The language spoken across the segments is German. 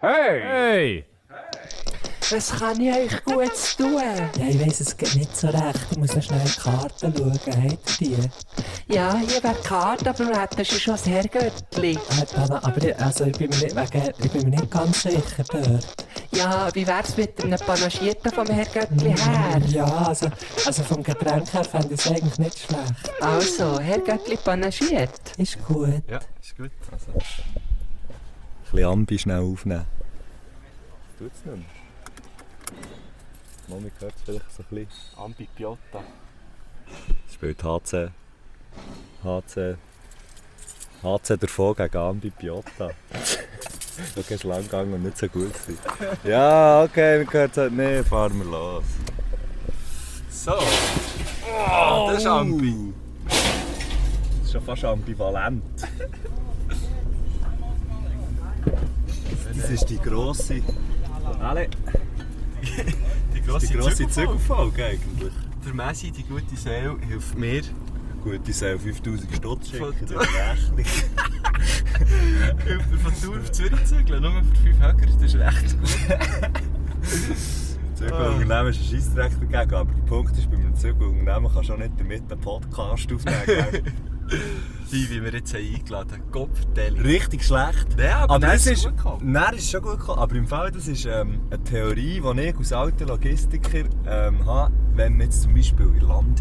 Hey! Hey! Was kann ich euch Gutes tun? Ja, ich weiss es geht nicht so recht. Ich muss noch schnell in die Karten schauen. Habt ihr die? Ja, hier wäre die Karte, aber du hättest schon das Herrgöttli. Aber ich bin mir nicht ganz sicher dort. Ja, wie wär's mit einem Panagierten vom Herrgöttli her? Ja, also vom Getränk her fände ich es eigentlich nicht schlecht. Also, Herrgöttli panagiert. Ist gut. Ja, ist gut. Also, ein bisschen Ambi schnell aufnehmen. Tut es nicht mehr. Mami hört es vielleicht so ein bisschen. Ambi Piotta. Es spielt HC davon gegen Ambi Piotta. Okay, ist lang gegangen und nicht so gut gewesen. Ja, okay, wir hören es halt nicht. Fahren wir los. So. Oh, das ist Ambi. Das ist schon fast ambivalent. Das ist die grosse... Alle. Die Die grosse Zügelfolge eigentlich. Der Messi, die gute Seele, hilft mir. Gute Seele, 5000 Stutz Von schicken, der- die Rechnung. Hilft mir von Tour auf Zürich zügeln, nur für 5 Höcker, das ist recht gut. Zügelunternehmen ist ein Scheissdreck dagegen, aber der Punkt ist, bei einem Zügelunternehmen kannst du auch nicht damit einen Podcast aufnehmen. Wie wir jetzt eingeladen haben, Kopfverteilung. Richtig schlecht. Ja, aber das das ist ist gut gekommen. Nein, das ist schon gut gekommen. Aber im Fall, das ist eine Theorie, die ich als alter Logistiker habe, wenn man jetzt zum Beispiel in Landi,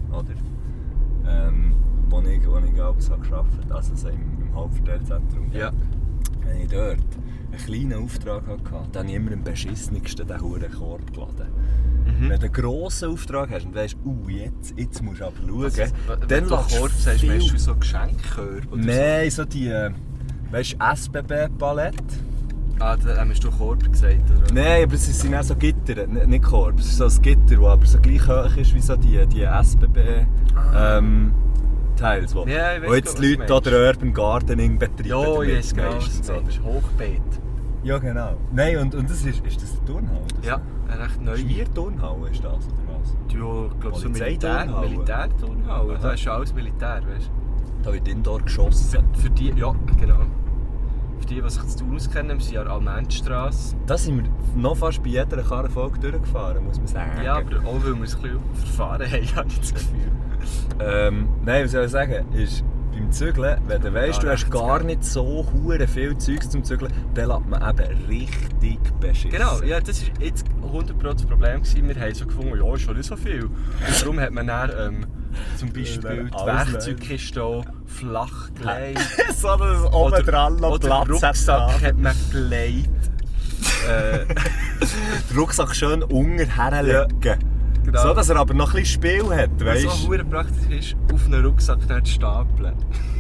oder? Wo ich abends gearbeitet habe, also so im Hauptverteilzentrum. Ja. Wenn ich dort einen kleinen Auftrag hatte, dann habe ich immer am beschissensten den huren Korb geladen. Wenn du einen grossen Auftrag hast und weisst, jetzt musst du aber schauen, Wenn du lässt Korb sagst, viel- meinst du so Geschenkkörbe oder Nein, so die SBB-Palette. so? Ah, da hast du Korb gesagt, oder? Nein, aber es sind auch so Gitter, nicht Korb. Es ist so ein Gitter, das aber so gleich hoch ist wie so die SBB Teils, wo, Ja, ich weiss wo jetzt gut, die was Leute du oder Urban Gardening betreiben. Ja, ich damit weiß genau, was meistens, du oder? meinst. Hochbeet. Ja, genau. Nein, und das ist das eine Turnhalle? Ja, eine recht neue. Schmierturnhalle ist das, oder was? Ja, ich glaube so Polizeiturnhalle. Militärturnhalle. Aha. Da ist alles Militär, weißt du? Da wird Indoor geschossen. Für die, ja, genau. Für die, die sich zu Thun auskennen, wir sind ja Almendstrasse. Da sind wir noch fast bei jeder Karrenfolge durchgefahren, muss man sagen. Ja, aber auch weil wir es ein bisschen verfahren haben, habe ich das Gefühl. Nein, was soll ich sagen, ist beim Zügeln, wenn du weisst, du hast recht gar nicht so hure viel Zeugs zum Zügeln, dann lässt man eben richtig beschissen. Genau, ja, das war jetzt 100% das Problem gewesen. Wir haben so gefunden, ja, ist schon nicht so viel. Und darum hat man dann zum Beispiel die alles Werkzeugkiste auch flach gelegt. so, dass es oben dran noch Oder den Platz Rucksack hat man gelegt. Den Rucksack schön unten herlegen. Genau. So, dass er aber noch ein bisschen Spiel hat, Was weißt so verdammt praktisch ist, auf einen Rucksack nicht zu stapeln.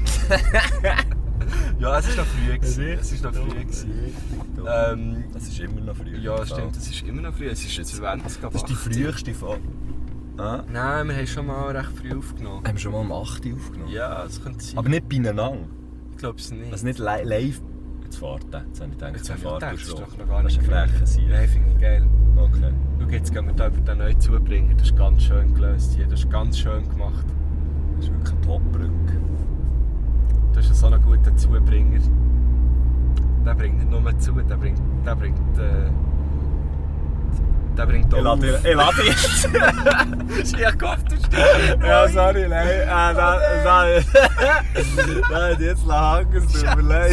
Ja, es war noch früh. Es war noch früh. Das ist immer noch früh. Ja, stimmt, es ist immer noch früh. Es ist 20 ab Das ist die 18. früheste Folge. Ah? Nein, wir haben schon mal recht früh aufgenommen. Haben wir schon mal um 8 Uhr aufgenommen? Ja, das könnte sein. Aber nicht beieinander. ich glaube es nicht. Also nicht live. Jetzt fahrt er. Jetzt habe ich gedacht, Jetzt jetzt habe ich fahrt gedacht, das ist schon. doch noch gar Das ist nicht ein frecher Sieg. Nein, finde ich geil. Okay. Schau, jetzt gehen wir da über den neu zubringen. Das ist ganz schön gelöst hier. Das ist ganz schön gemacht. Das ist wirklich eine Top-Brücke. Das ist so ein guter Zubringer. Der bringt nicht nur zu, der bringt Ich lade jetzt. Ja, Gott, du stimmst. Ja, sorry, nein. Nein, jetzt hängen, es tut mir leid.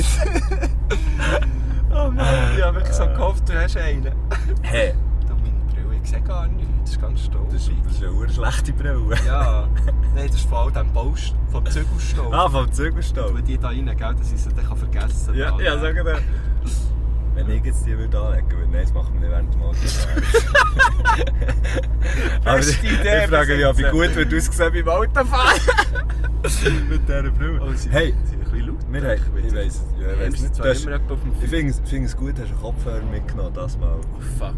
Oh Mann, ich habe wirklich so gehofft, du hast einen. Hey, Du, meine Brille, ich sehe gar nichts. Das ist ganz stolz. das ist eine schlechte Brille. Ja, nein, das ist vor allem dem Baust vom Zügelstall. Ah, vom Zügelstall. Tue die da rein, gell, dass ich sie dann vergessen kann. Ja, ja, sag dir. Wenn ich jetzt die würde anlegen würde, nein, das machen wir nicht während dem Auto. Aber Beste Idee, ich frage mich, wie gut wird aussehen beim Autofahren. Mit dieser Brille. Oh, sie Hey, sind ein bisschen laut. wir haben, ich weiss nicht. Zwar Du hast- immer etwa auf dem Ich finde es gut, hast du einen Kopfhörer mitgenommen, das mal. Oh, fuck.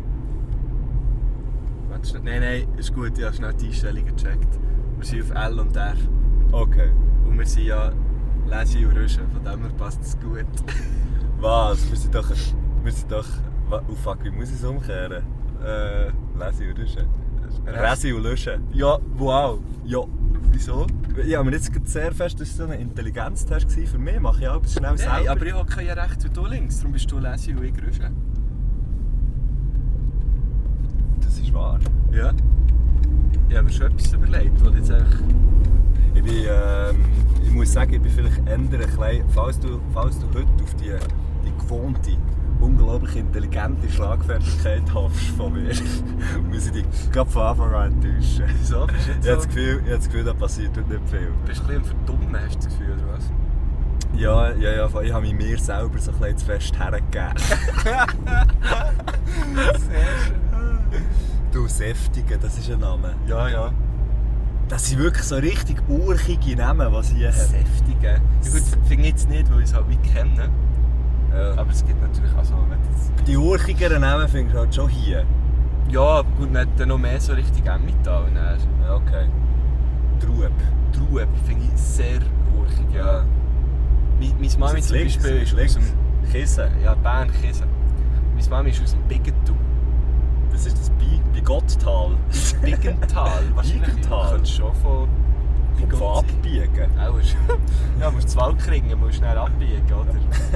Warte schnell. Nein, ist gut, ich habe schnell die Einstellungen gecheckt. Wir sind auf L und R. Okay. Und wir sind ja Lesi und Rüschen, von dem her passt es gut. Was? Wir sind doch... Oh fuck, wie muss ich es umkehren? Lesi und Rüschen. Resi und Löschen. Ja, wow. Ja. Wieso? Ja, aber jetzt sehr fest, das war so ein Intelligenztest für mich. Mache ich auch etwas schnell selber. Nein, aber ich hocke ja rechts und du links. Darum bist du Lesi und ich Grüsche. Das ist wahr. Ja. Ich habe mir schon etwas überlegt, was jetzt echt... Ich muss sagen, ich bin vielleicht eher ein bisschen, falls du heute auf die gewohnte, unglaublich intelligente Schlagfertigkeit hoffst von mir, muss ich dich gerade von Anfang an enttäuschen. Wieso? Bist du jetzt Ich habe so... das Gefühl, da passiert heute nicht viel. Bist du ein bisschen verdummt, hast du das Gefühl, oder was? Ja, ich habe mich mir selber so ein bisschen zu fest hergegeben. Sehr schön. Du Säftige, das ist ein Name. Ja. Das sind wirklich so richtig urchige Namen, die sie hier haben. Säftige. Ja gut, finde ich jetzt nicht, weil ich es halt nicht kenne. Ja. Aber es gibt natürlich auch so... Die urchigeren Namen findest du halt schon hier. Ja, gut, man hat dann noch mehr so richtig Emmental. Ja, okay. Trueb. Trueb finde ich sehr urchig, ja. Meine Mami zum Beispiel ist links. aus dem... Kissen. Ja, Bern, Kiesen. Meine Mami ist aus dem Biggental. Das ist das Bigottal. Biggental? Wahrscheinlich. Biggental. Könntest schon von... Kommt von abbiegen. Auch schon. Ja, musst du zu Waldkringen, musst schnell abbiegen, oder?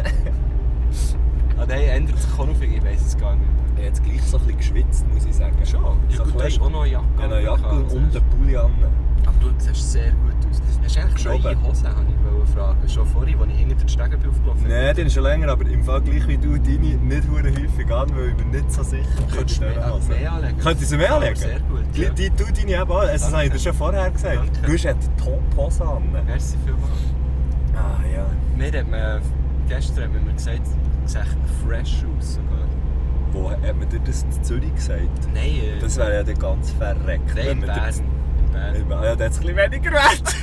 Ah, der ändert sich auch noch viel, ich weiss es gar nicht. Ich habe jetzt gleich so ein bisschen geschwitzt, muss ich sagen. Schon? Ja So gut, du klein. hast auch noch eine Jacke. Ich habe eine Jacke und einen Pulli an. Aber du siehst sehr gut aus. Hast du eigentlich neue Geschoben. Hosen, wollte ich fragen. Schon vorhin, als ich hinter den Stegen bin aufgelaufen Nein, die ist schon länger, aber im Fall gleich wie du deine nicht hure häufig an, weil ich bin nicht so sicher bin. Könntest du mehr anlegen? Könntest du sie mehr anlegen? Sehr gut, ja. Du deine eben auch. Das habe ich dir schon vorher gesagt. Danke. Du hast eine Top-Hose an. Merci vielmals. Ah ja. Gestern hat man mir gesagt, du siehst fresh aus sogar. Wo hat man dir das in Zürich gesagt? Nein, Das wäre ja dann ganz verreckt. nein, in wenn man Bern. dir In Bern. das- Ja, der hat es ein bisschen weniger wert.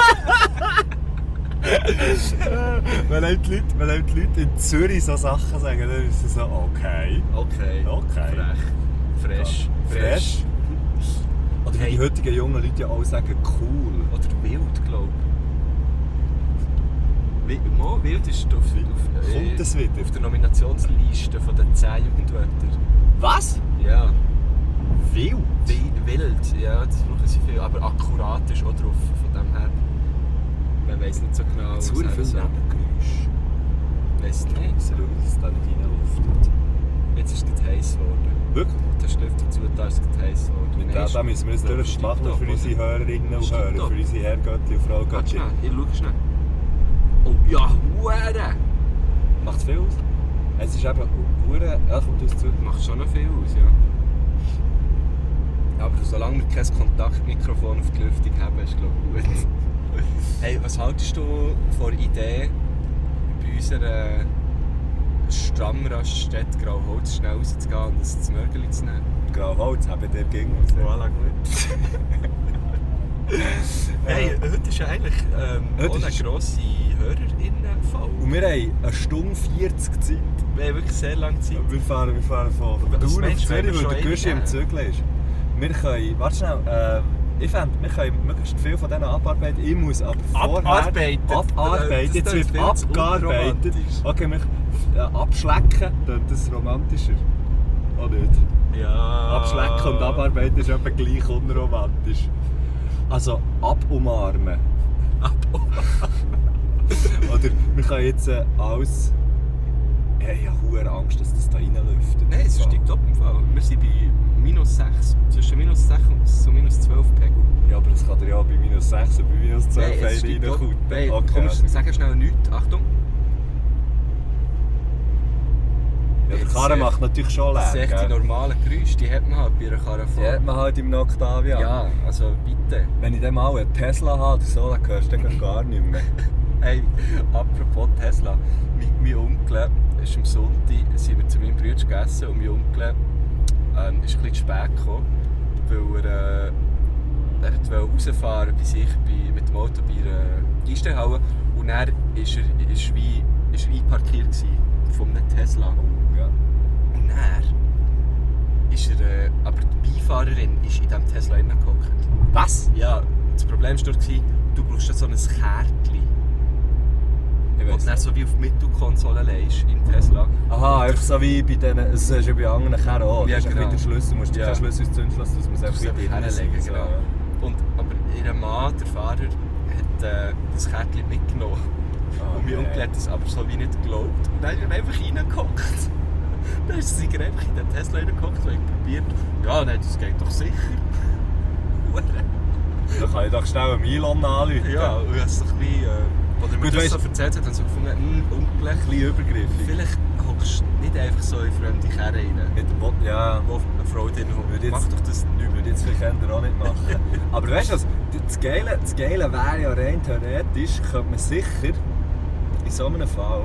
wenn einem die Leute in Zürich so Sachen sagen, dann ist es so, okay. Okay. Frech. Fresh. Oder wie Hey. die heutigen jungen Leute ja auch sagen, cool. Oder wild, glaube ich. Wild ist auf Kommt das wieder? auf der Nominationsliste von den 10 Jugendwörtern. Was? Ja. Wild? Wild, ja, das brauchen sie viel. Aber akkurat ist auch drauf, von dem her. Man weiss nicht so genau, Zu viel so. Nebengeräusche. Weiss nicht. So schauen, dass es da nicht reinluftet. Jetzt ist es heiß geworden. Wirklich? Der Stift dazu, da ist es heiß geworden. Mit dem müssen wir jetzt durch. Das machen wir für unsere Hörerinnen und Hörer, für unsere Herrgötti und Frau Warte Götti. schnell, ich schau schnell. Oh ja, Huere! Macht es viel aus? Es ist eben hure. Ja, kommt aus zu. Macht schon noch viel aus, ja. Aber solange wir kein Kontaktmikrofon auf die Lüftung haben, ist glaube ich gut. Hey, was haltest du von der Idee, bei unserer Stammraststätte Grauholz schnell rauszugehen und das Mörgeli zu nehmen? Grauholz, habe ich dir gegen. Voilà, gut. Hey, heute ist ja eigentlich Heute auch eine ist- grosse HörerInnen-Folge. Und wir haben 1 Stunde 40 Zeit. Wir haben wirklich sehr lange Zeit. Wir fahren von Was Thun auf meinst du, wenn wir Zürich, schon weil der Güschi ewig im Zügeln ist. Wir können, warte schnell, ich fände, wir können möglichst viel von denen abarbeiten. Ich muss aber vorher... Abarbeiten? Abarbeiten, Das jetzt klingt wird viel zu abgearbeitet. unromantisch. Okay, abschlecken, klingt das romantischer. Oder nicht? Ja. Abschlecken und abarbeiten ist etwa gleich unromantisch. Also, abumarmen. Oder wir können jetzt alles... Ich habe verdammt Angst, dass das da reinlüftet. Nein, es steigt ab im Fall. Wir sind bei -6, zwischen -6 und -12 Pegel. Ja, aber das kann dir ja bei -6 und bei -12 Nein, es steigt ab. reinkutten. Nein, Okay, komm, also. sag schnell nichts. Achtung. Ja, der Karren macht natürlich schon Das sind Lärm, echt die gell? normalen Geräusche, die hat man halt bei einer Karre voll. Die hat man halt im Octavia. Ja, also bitte. Wenn ich dann mal einen Tesla habe oder so, dann hörst du den gar nicht mehr. Hey, apropos Tesla. Mein Onkel ist am Sonntag, sind wir zu meinem Bruder gegessen und mein Onkel ist ein bisschen zu spät gekommen, weil er wollte rausfahren bei sich mit dem Auto bei einer Einstellhalle und er ist wie einparkiert gewesen von einem Tesla. Ja. Und dann ist aber die Beifahrerin ist in diesem Tesla hineingehockt. Was? Ja, das Problem war nur, du brauchst so ein Kärtchen. Ich Und weiss dann nicht. so wie auf die Mittelkonsole legst im Tesla. Aha, einfach so wie bei denen, es ist ja bei anderen Karren auch. Ja, Das ist genau. ein der Schlüssel, du musst dir Ja. keinen Schlüssel ins Zündschloss, dass man es Du einfach musst wie einfach drinnen hinlegen, so, genau. ja. Aber ihr Mann, der Fahrer, hat das Kärtchen mitgenommen. Oh, Und mein Onkel hat das aber so wie nicht geglaubt. Und dann ist er einfach reingehockt. Dann ist er direkt in den Tesla reingehockt und hat probiert, ja, nein, das geht doch sicher. Da kann ich doch schnell einen Elon anrufen. Ja, und ich habe es doch wie, als er mir Gut, das weißt- so erzählt hat, habe ich so gefunden, Onkel, Ein bisschen übergriffig. vielleicht hockst du nicht einfach so in fremde Kerren rein. Mit dem Bot, ja. Wo eine Frau drin Würde hockt. jetzt- Mach doch das nicht Würde mehr. jetzt vielleicht eher auch nicht machen. Aber weißt du was? Das Geile wäre ja rein theoretisch, könnte man sicher in so einem Fall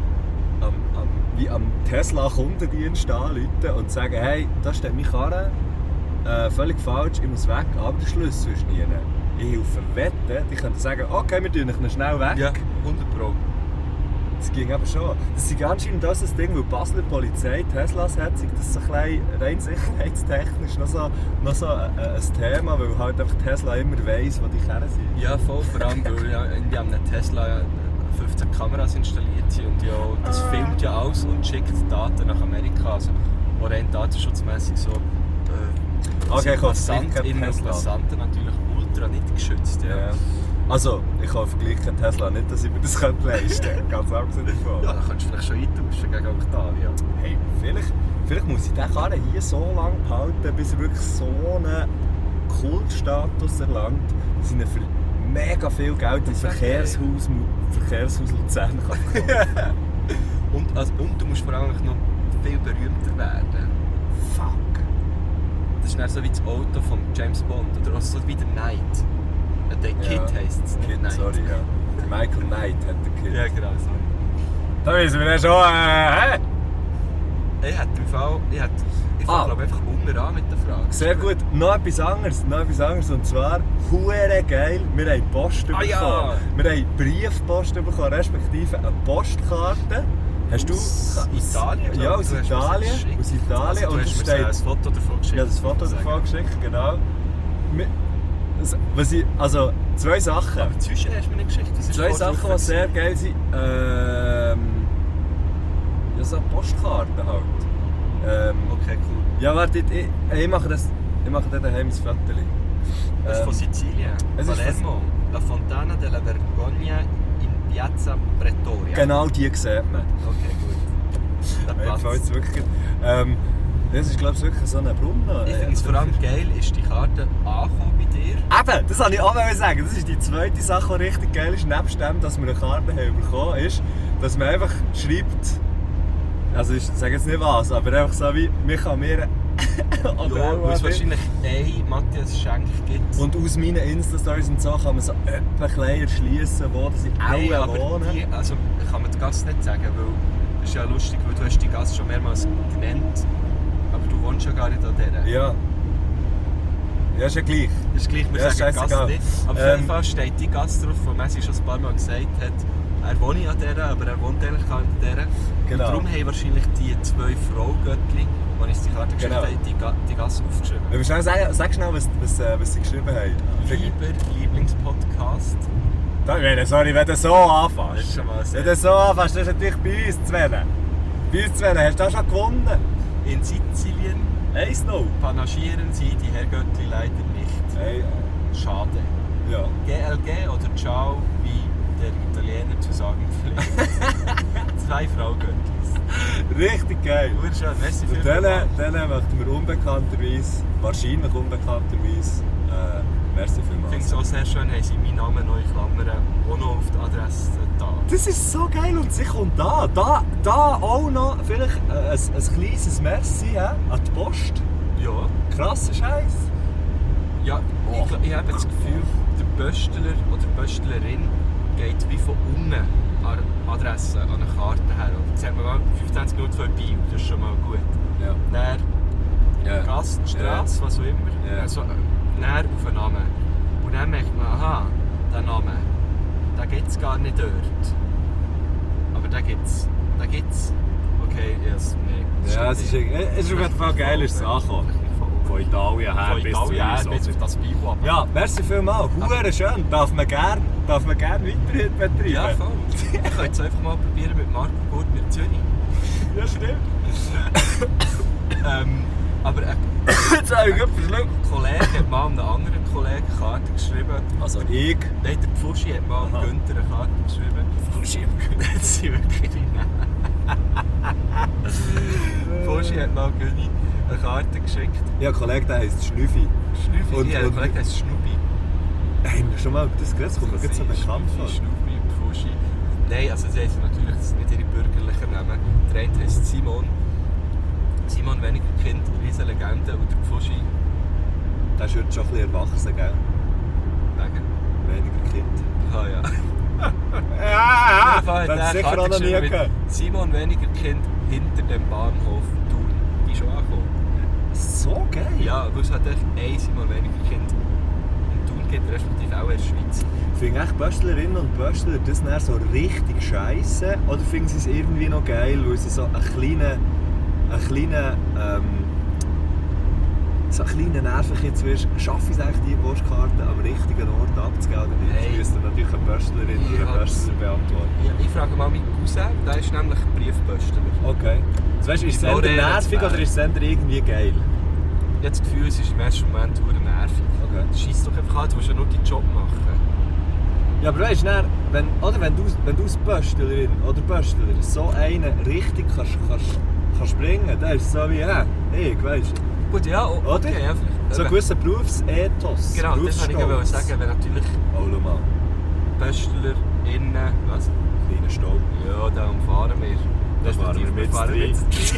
wie am Tesla-Kundendienst anrufen und sagen, hey, da steht meine Karre, völlig falsch, ich muss weg, aber der Schlüssel ist nie. Ich helfe wetten, die können sagen, okay, wir tun ihn schnell weg. Ja, 100 Pro. Das ging aber schon. Das ist anscheinend das Ding, weil die Basler Polizei Teslas hat, ist das so ein bisschen rein sicherheitstechnisch noch so ein Thema, weil halt einfach Tesla immer weiss, wo die Kerren sind. Ja, voll, vor allem, weil ja in einem Tesla 15 Kameras installiert sind und ja, das filmt ja alles und schickt Daten nach Amerika. Also auch rein datenschutzmässig so. Okay, ich hoffe, es Passanten, gibt keinen innen Tesla. Passanten natürlich ultra nicht geschützt. Ja. Ja. Also, ich hoffe gleich kein Tesla, nicht, dass ich mir das leisten könnte. Ganz abgesehen davon. Ja, dann kannst du vielleicht schon eintauschen gegen Octavia. Hey, vielleicht muss ich den Karren hier so lange behalten, bis er wirklich so einen Kultstatus erlangt, dass ich ihn für mega viel Geld im Verkehrshaus Luzern kann verkaufen. Und du musst vor allem noch viel berühmter werden. Fuck. Das ist dann so wie das Auto von James Bond oder auch so wie der Knight. Der Kid heisst es, nicht Kid, Knight. sorry, ja. Michael Knight hat der Kid. Ja, genau so. Da wissen wir ja schon, hä? Ich hätte im Fall... Ich glaube einfach unten an mit der Frage. Sehr gut. Noch etwas anderes. Und zwar, hure geil, wir haben Post bekommen. ja. Wir haben Briefpost bekommen, respektive eine Postkarte. Hast du... Aus Italien? Ja, aus Du hast mir Italien. das geschickt. Aus Italien. Also, du und hast es mir steht... ein Foto davon geschickt. Ja, das Foto davon geschickt, genau. Also, zwei Sachen. Aber zwischen hast du mir nicht geschickt. Das ist Zwei voll Sachen, drauf die sehr gewesen. geil sind. Ja, so Postkarten halt. Okay, cool. Ja, warte, ich mache dann daheim ein Foto. Das ist von Sizilien. es ist Palermo. La Fontana della Vergogna in Piazza Pretoria. Genau die sieht man. Okay, gut. Der Mir Platz. gefällt es wirklich. Das ist, glaube ich, wirklich so ein Brunnen. Ich finde es vor allem geil, ist die Karte angekommen bei dir. Eben, das wollte ich auch sagen. Das ist die zweite Sache, die richtig geil ist, nebst dem, dass wir eine Karte haben bekommen, ist, dass man einfach schreibt, also ich sage jetzt nicht was, aber einfach so wie, mir kann mir oder Ja, auch weil es was wahrscheinlich einen Matthias Schenk gibt. und aus meinen Insta-Stories und so kann man so etwa klein erschliessen, wo sie Nein, auch aber wohnen. die, also kann man die Gasse nicht sagen, weil das ist ja lustig, weil du hast die Gasse schon mehrmals genannt, aber du wohnst ja gar nicht an dieser. Ja. Ja, ist ja gleich. Das ist gleich, wir Ja, sagen scheissegal. Gasse nicht. Aber auf jeden Fall steht die Gasse drauf, wo Messi schon ein paar Mal gesagt hat, er wohnt an dieser, aber er wohnt eigentlich gar nicht an dieser. Genau. Und darum haben wahrscheinlich die zwei Fraugöttli, die uns die Karte geschickt Genau. haben, die Gasse aufgeschrieben. Wir schnell sagen, sag schnell, was sie geschrieben haben. Lieber Lieblingspodcast. Sorry, wenn du so anfängst. Das ist schon mal Wenn sehr... du so anfängst, das ist natürlich bei uns zu wählen. Bei uns zu wählen, hast du auch schon gewonnen. In Sizilien 1-0. panaschieren sie die Herrgöttli leider nicht. Hey, Schade. ja. GLG oder Ciao, wie der Italiener zu sagen pflegt. Zwei Fraugöttlis. Richtig geil. Urschön, merci Und vielmals. denen möchten wir wahrscheinlich unbekannterweise, merci Ich finde es vielmals. auch sehr schön, haben sie meinen Namen neu Klammern auch noch auf der Adresse da. Das ist so geil und sie kommt da auch noch vielleicht ein kleines Merci an die Post. Ja. Krasser Scheiß. Ja, Oh. ich habe das Gefühl, der Pöstler oder die Pöstlerin geht wie von unten an der Adresse, an eine Karte her. Jetzt hat man mal 25 Minuten vor Bio, das ist schon mal gut. Ja. Dann Ja. Gaststrasse, was auch immer, Ja. also näher auf den Namen. Und dann merkt man, aha, der Name, den gibt es gar nicht dort. Aber den gibt's. Okay, yes, nee. Ja, es ist auf jeden Fall geil, ist es angekommen. Von Italien her Von bis Italien her zu bis uns. auf das Bio. Aber Ja, merci vielmals. Hure schön. Darf man gerne weiterhin betreiben. ja, voll. Ich könnte es einfach mal probieren mit Marco Gurt mit Zürich. Ja, stimmt. Aber Jetzt habe ich gerade verschluckt. ein Kollege hat mal einem anderen Kollegen eine Karte geschrieben. Also ich. Nein, der Pfuschi hat mal einem Aha. Günther eine Karte geschrieben. Pfuschi Das sind wirklich Pfuschi hat mal Günni eine Karte geschickt. Ja, ein Kollege, der heisst Schnüffi. Schnüffi, Und- ja, der und- Kollege heisst Schnubi. Haben wir schon mal über das geredet? Das kommt mir jetzt so bekannt vor. Schnubi und Pfuschi. Nein, also sie heissen natürlich, das sind nicht ihre bürgerlichen Namen. Der eine heisst Simon. Simon Wenigerkind, riesen Legende. Und der Pfuschi, Der ist heute schon ein bisschen erwachsen, gell? wegen. Weniger Kind. Ah ja. Ja, Auf jeden Fall hat das der hat sicher Karte auch noch nie geschrieben mit gehört. Simon Wenigerkind hinter dem Bahnhof Thun. Die ist schon angekommen. So geil. Ja, weil es hat echt ein Simon Wenigerkind in Thun gibt, respektive auch in der Schweiz. Finden echt Böstlerinnen und Böstler das dann so richtig scheisse? Oder finden sie es irgendwie noch geil, weil sie so einen kleinen Nerv jetzt wirst? Schaffe ich es eigentlich, die Postkarte am richtigen Ort abzugeben oder nicht? Hey. Das müsste natürlich eine Böstlerin oder Ja, ein Böstler beantworten. Ja, ich frage mal meinen Cousin, der ist nämlich Briefböstler. Okay. Also weißt, ist es eher Lorena nervig zu oder ist es eher irgendwie geil? Ich habe das Gefühl, es ist im ersten Moment verdammt nervig. Okay. Scheiss doch einfach an, du musst ja nur deinen Job machen. Ja, aber weißt du, wenn du als Böstlerin oder Böstler so einen richtig kannst bringen, dann ist es so wie, ich weißt du. Gut, ja, Oder? okay. Ja, vielleicht, So ein gewisser Berufsethos. genau, das wollte ich aber sagen, wenn natürlich Oh, schau mal. BöstlerInnen, was? Kleiner Stau. Ja, da umfahren wir. Da fahren wir mit rein.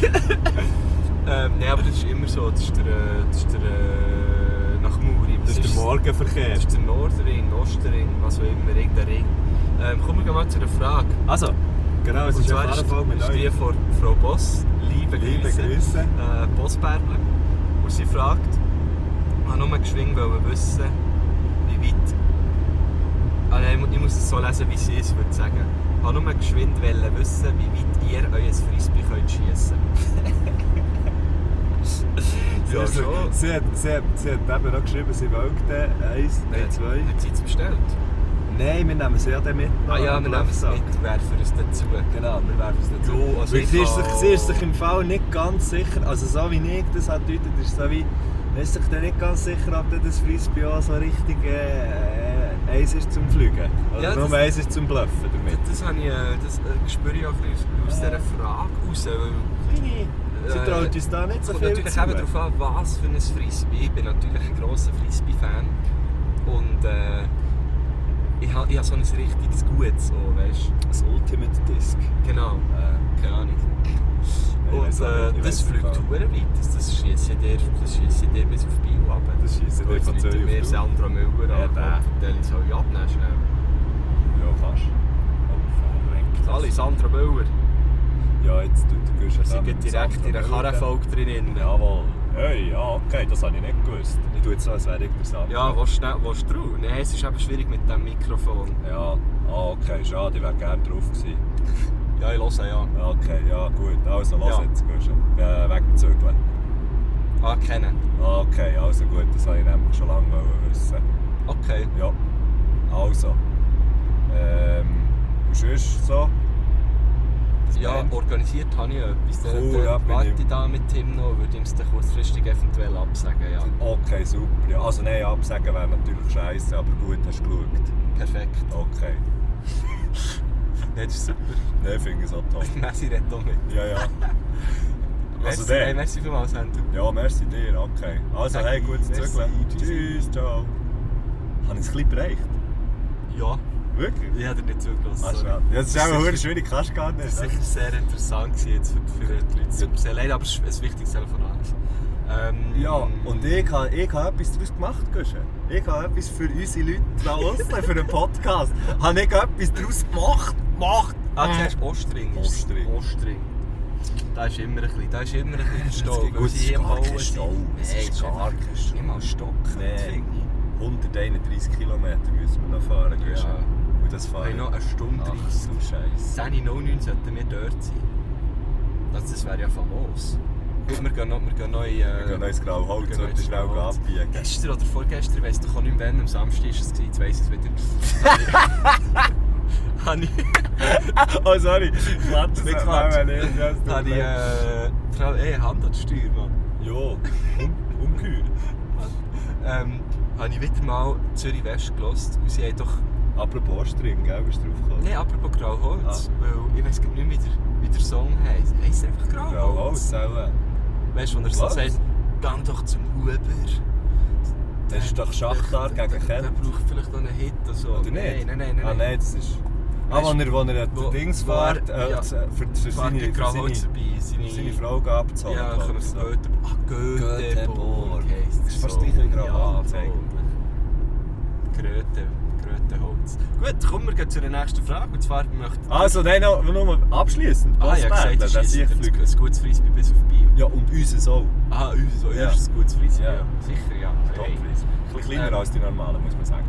Nein, aber das ist immer so, das ist der nach Muri. Das ist der Morgenverkehr. Das ist der Nordring, Ostring, was auch immer, irgendein Ring. Kommen wir mal zu einer Frage. Also, genau, es Und ist zwar eine ist Fahrerfolge mit die euch. von Frau Boss, liebe Grüße. Grüße. Bossperle. Und sie fragt, ich wollte nur geschwind wissen, wie weit. Nein, ich muss es so lesen, wie sie es würde sagen. Ich wollte nur geschwind wissen, wie weit ihr euer Frisbee könnt schiessen könnt. Ja, schon. Sie hat eben noch geschrieben, sie wollte 1, nein 2. Hat sie jetzt bestellt? Nein, wir nehmen sie ja dann mit. Ah ja, wir nehmen es mit, werfen es dazu. Genau, wir werfen es dazu. Ja, also Weil ich sie ist sich im Fall nicht ganz sicher, also so wie ich das halt deutet, ist so wie, man ist sich dann nicht ganz sicher, ob das Frisbee auch so richtig eins ist zum Fliegen. Oder Ja, nur das- eins ist zum Bluffen damit. Das, habe ich, das spüre ich auch ein bisschen aus dieser Frage raus. Sie traut uns da nicht so Kommt viel natürlich zu. eben darauf an, was für ein Frisbee. Ich bin natürlich ein grosser Frisbee-Fan. Und ich habe so ein richtiges Gutes, so, weißt du. Das Ultimate Disc. Genau, keine Ahnung. Ich Und weiss auch nicht, ich das weiss fliegt nicht. verdammt weit. Das schiesse ich dir bis auf Bio runter. Das schiessen dir von Zürich auf mir Thun. Sandra Müller Ja, an. der. Die soll ich abnehmen schnell. Ja, fast. Oh, verrenkt. Alle, Sandra Müller. Ja, jetzt tut der Guschen Sie geht direkt in einer Karrenfolge drin. Jawohl. Hey, ja, okay, das habe ich nicht gewusst. Ich tue jetzt so, als wäre ich der Sandra. Ja, willst du drauf? Nein, es ist eben schwierig mit dem Mikrofon. Ja, okay, schade, ich wäre gerne drauf gewesen. Ja, ich höre ja. Ja, okay, ja gut, also lass Ja. jetzt, Guschen. Wegen dem Zügeln. Ah, kennen. Okay, also gut, das wollte ich nämlich schon lange wissen. Okay. Ja, also. Und sonst so? Das Ja, Band? organisiert habe ich etwas. Cool, Dann ja, bin warte ich- ich da mit Tim noch, würde ihm es dann kurzfristig eventuell absagen, ja. Okay, super. Ja, also nein, absagen wäre natürlich scheiße, aber gut, hast du geschaut. Perfekt. Okay. Das ist super. Nein, finde ich so toll. Messi redet auch mit. Ja, ja. Also Merci, hey, der. merci vielmals, Andrew. Ja, merci dir, okay. Also Danke, hey, gutes merci, Zügeln. tschüssi. Tschüss, ciao. Habe ich es ein bisschen bereicht? Ja, Wirklich? ich habe dir nicht zugelassen. Ah, sorry. schade. Ja, das ist auch eine sicher- schwierige Kaste gar nicht. Das war sicher sehr interessant gewesen jetzt für die Leute zu erzählen. Leider, aber es ist ein wichtiges Telefonat. Ja, und ich habe etwas daraus gemacht, Guschen. Ich habe etwas für unsere Leute da draussen, für den Podcast. Habe ich etwas daraus gemacht? Ah, du sagst Ostring. Ostring. Ostring. Da ist immer ein bisschen der Stau. Gut, weil es sie ist hier im gar kein Bauen sind. Stau. Es Nein, ist gar einfach kein Stau. nicht mal Stock. Nein. 131 Kilometer müssen wir noch fahren, Guschen. Ja. Und das Wir fahren haben noch eine Stunde Ach 30. du Scheiße. 10:09 sollten wir dort sein. Das wäre ja famos. Gut, wir gehen noch in... Wir gehen noch ins Grauholz wir gehen noch und ins schnell Grauholz. abbiegen. Gestern oder vorgestern, ich weiss doch auch nicht mehr, wann, am Samstag war es, jetzt weiss ich es wieder. habe ich... Oh sorry, klatsch Nicht klatschen. Habe ich Frau Handelssteuer, Mann. Ja, ungeheuer. Habe ich wieder mal Zürich West gehört und sie haben doch... Apropos Ostring, gell, bist du draufgekommen? Nein, apropos Grauholz, weil ich weiss nicht mehr, wie der Song heisst. Heisst er einfach Grauholz? Grauholz, auch. Weißt du, wenn er so Was? sagt, gang doch zum Huber. Das ist doch Schachtar gegen Kent. Der braucht vielleicht noch einen Hit oder so. Oder nicht? Nein. Ah nein, das ist... Weißt wo er Dings fährt, ja. für seine Frau abzuholen. Ja, können wir von Göteborg. Göteborg. heisst Das ist fast gleich wie Grauholz, Gröteholz. Gut, kommen wir zu der nächsten Frage. Und zwar möchte Also, nein, nur abschliessend. ja gesagt, das ist ein gutes Frisbee bis auf Bio. Ja, und unseres auch. Unser Ja. ist ein gutes Frisbee. Ja. Ja. Sicher, ja. Top-Frisbee. Ein bisschen kleiner als die normalen, muss man sagen.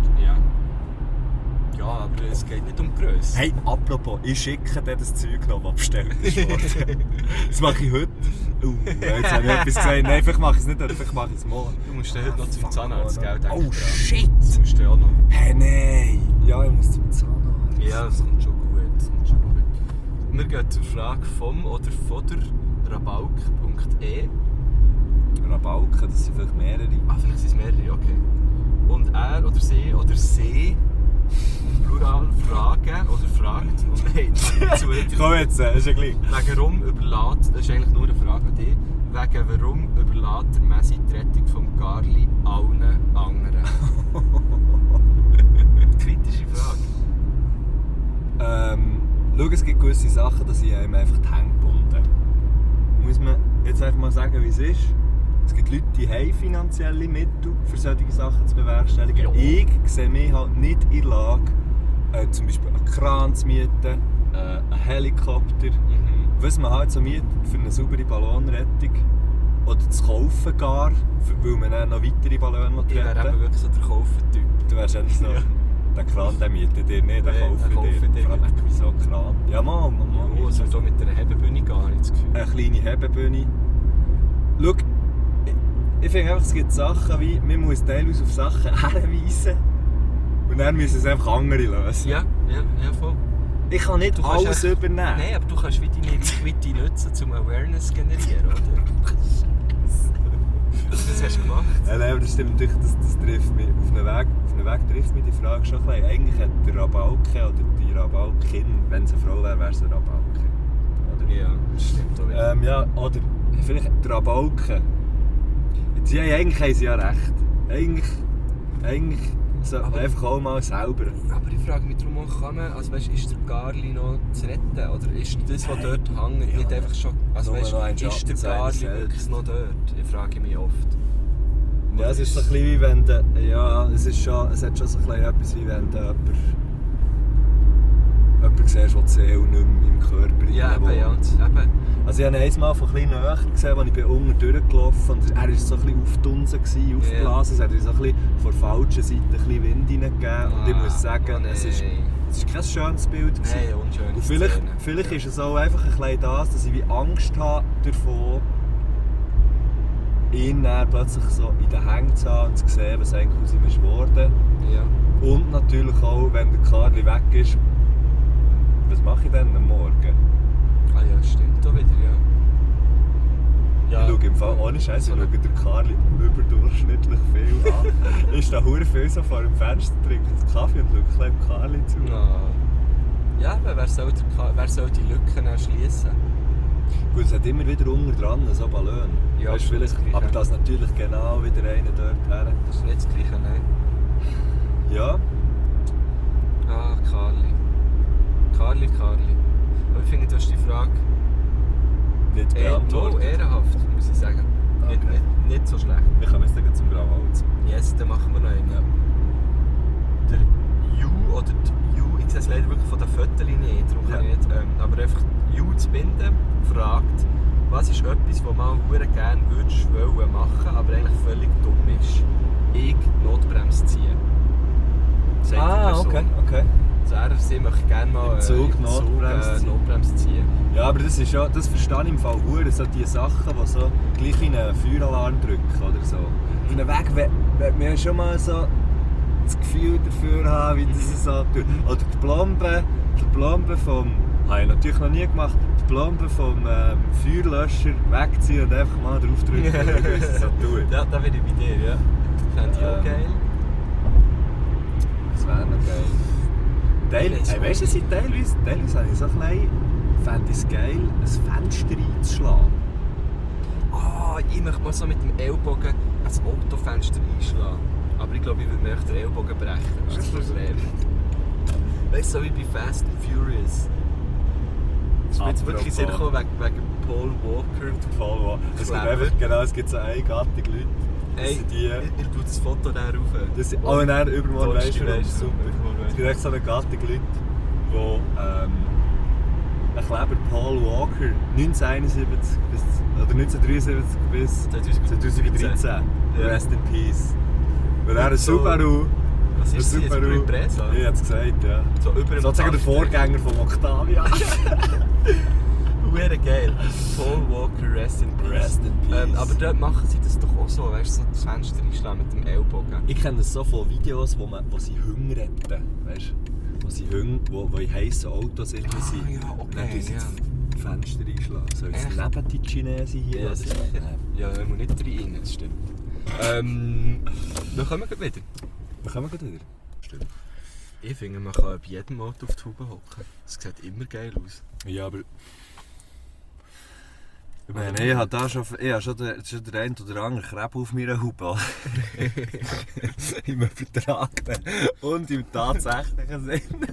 Ja, aber es geht nicht um die Grösse. Hey, apropos, ich schicke dir das Zeug noch, das bestellt ist worden. Das mache ich heute. Jetzt habe ich etwas gesagt. Nein, vielleicht mache ich es nicht heute, vielleicht mache ich es morgen. Du musst ja heute noch zum Zahnarzt, gell? Denk Oh dran. shit! Das musst du ja auch noch. Hey, nein! Ja, ich muss zum Zahnarzt. Ja, das kommt schon gut. Wir gehen zur Frage vom oder von der rabalk.e. Rabauken, das sind vielleicht mehrere. Vielleicht sind es mehrere, okay. Und er oder sie, Plural, fragen oder fragt, und nein, das habe ich Komm jetzt, ist ja gleich. wegen warum überlässt, das ist eigentlich nur eine Frage an dich, wegen warum überlässt der Messi die Rettung vom Garli allen anderen? Kritische Frage. Schau, es gibt gewisse Sachen, dass ich einem einfach die Hände gebunden. Muss man jetzt einfach mal sagen, wie es ist. Es gibt Leute, die haben finanzielle Mittel, für solche Sachen zu bewerkstelligen. Ja. Ich sehe mich halt nicht in der Lage, zum Beispiel einen Kran zu mieten, einen Helikopter, was man halt so mietet für eine saubere Ballonrettung. Oder zu kaufen gar, weil man dann noch weitere Ballone Ich wäre eben retten. wirklich so der Kaufentyp. Du wärst endlich so, den Kran den mietet ihr nicht, den Nee, kaufen den kaufen dir. dir. Vor allem, wieso Kran? Ja, Mann. Oh, es wird auch mit einer Hebebühne gar nicht das Gefühl. Eine kleine Hebebühne. Schau, ich finde einfach, es gibt Sachen wie, man muss teilweise auf Sachen hinweisen und dann müssen es einfach andere lösen. Ja, voll. Ich kann nicht Du kannst alles echt- übernehmen. Nein, aber du kannst wie deine Reichweite nutzen, um Awareness zu generieren, oder? Das hast du gemacht. Ja, nein, aber das stimmt natürlich, das trifft mich. Auf einem Weg trifft mich die Frage schon ein bisschen. Eigentlich hat der Rabauke oder die Rabaukin, wenn es eine Frau wäre, wäre es ein Rabauke. Oder? Ja, das stimmt auch wieder. Ja, oder vielleicht der Rabauke. Eigentlich haben sie ja recht. Eigentlich so Aber- einfach auch mal selber. Aber ich frage mich darum auch, kann man, also weißt, ist der Garli noch zu retten? Oder ist das, was dort hängt, nicht einfach schon... Also Nur weißt, noch ein ist der Schatten Garli seiner wirklich selbst. noch dort? Ich frage mich oft. Ja, es ist so ein bisschen wie wenn du, ja, es hat schon so ein bisschen etwas wie wenn du jemanden siehst, der die Seele nicht mehr im Körper Ja, eben, ja. wohnt. Eben. Also ich habe ihn einmal von ein bisschen näher gesehen, als ich unten durchgelaufen bin. Und er war so ein bisschen aufgedunsen, aufgeblasen. Es hat uns so ein bisschen von der falschen Seite ein bisschen Wind hineingegeben. Und ich muss sagen, es ist kein schönes Bild gewesen. Nein, unschöne Und Szene. vielleicht ist es auch einfach ein bisschen das, dass ich wie Angst habe davon, ihn dann plötzlich so in den Hängen zu haben und zu sehen, was eigentlich aus ihm ist geworden. Ja. Und natürlich auch, wenn der Karli weg ist, was mache ich dann am Morgen? Ah ja, stimmt auch wieder, ja. Ich schaue im Fall ohne Scheiß, ich schaue den Karli überdurchschnittlich viel an. Ich stehe verdammt viel so vor dem Fenster, trinke einen Kaffee und schaue ein bisschen dem Karli zu. Ja, aber wer soll die Lücken erschließen? Gut, es hat immer wieder unten dran so Ballon. Ja, Weißt, vielleicht, das Gleiche. aber das natürlich genau wieder einer dort her. Das ist nicht das Gleiche, nein. Ja, Ah, Karli. Aber ich finde, du hast die Frage nicht beantwortet. ehrenhaft, muss ich sagen. Okay. Nicht so schlecht. Wir kommen jetzt gleich zum Grauholz. Yes, dann machen wir noch einen. Ja. Der Ju oder die Ju, ich sehe es leider wirklich von den Fotos nicht, darum kann Ja. ich nicht, aber einfach Ju zu binden, fragt, was ist etwas, was man verdammt gerne wollen machen, aber eigentlich völlig dumm ist? Ich Notbremse ziehen. Sagt die Person. okay. Also er oder sie möchte gerne mal Im Zug Notbremse ziehen. Ja, aber das verstehe ich im Fall gut, so die Sachen, die so gleich in einen Feueralarm drücken oder so. Auf einem Weg, wenn man schon mal so das Gefühl dafür haben, wie das so tut. Oder die Plombe vom... Habe ich natürlich noch nie gemacht. Die Plombe vom Feuerlöscher wegziehen und einfach mal draufdrücken, wie es so tut. Ja, da bin ich bei dir, ja. Fände ich auch geil. Das wäre noch geil. Weißt du, dass ich teilweise habe ich so klein, fände ich es geil, ein Fenster einzuschlagen. Ich möchte mal so mit dem Ellbogen ein Autofenster einschlagen. Aber ich glaube, ich würde mir echt den Ellbogen brechen. Das ist das Problem. Weißt du, so wie bei Fast and Furious. Das ist mir jetzt wirklich sehr gekommen wegen Paul Walker. Es gibt so eingattige Leute. Ey, ich tue das Foto da rauf. Und dann übermorgen Tollste weisst du, weisst du. super. Es gibt echt so eine gattige Leute, die ein Kleber Paul Walker 1971 bis, oder 1973 bis 2013. Rest in Peace. Weil er ein Subaru. Was ist das? Ein Impreza? Ich hab's gesagt, ja. So über Sozusagen der Vorgänger vom Octavia. Wäre geil. Paul Walker, Rest in Peace. Rest in Peace. Aber dort machen sie das doch auch so, weißt du, so das Fenster einschlagen mit dem Ellbogen. Ich kenne so viele Videos, wo sie Hunde retten. Weißt du? Wo sie Hunde, wo in heissen Autos sind. Ja, okay. Dann tun sie das Fenster einschlagen. Soll es Echt? neben die Chinesen hier? Ja, oder? sicher. Ja, wir müssen nicht rein, das stimmt. Wir kommen gleich wieder. Wir kommen gleich wieder. Stimmt. Ich finde, man kann bei jedem Auto auf die Haube hocken. Das sieht immer geil aus. Ja, aber... Ich meine, ich habe schon den einen oder anderen Krebs auf meiner Haube. Im übertragenen und im tatsächlichen Sinn.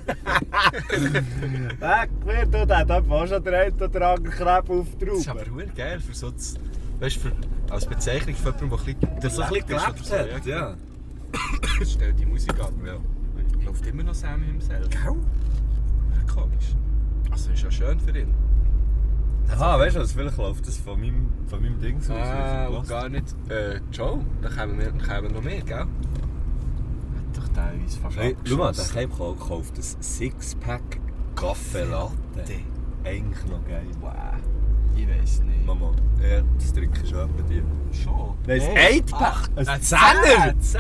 Du hast auch schon den einen oder anderen Krebs auf der Das ist Haube. aber verdammt geil für so das, weißt, als Bezeichnung für jemanden, der so ein bisschen gelebt hat, ja. Stellt die Musik ab. Ja. Läuft immer noch Sam himself. Gell? Ja, komisch. Also ist ja schön für ihn. Aha, weißt du was? Vielleicht läuft das von meinem Ding aus. Und gar nicht. Joe, da kommen noch mehr, gell? Hat doch teilweise fast Hey, schau mal, abgeschossen. der Keim kauft ein Sixpack Kaffee Latte. Eigentlich noch geil. Wow. Ich weiss nicht. Mama, ja, das trinke ich schon bei dir. Schon? Nein, ein Hey. 8-Pack! Ein Ein 10er! 10!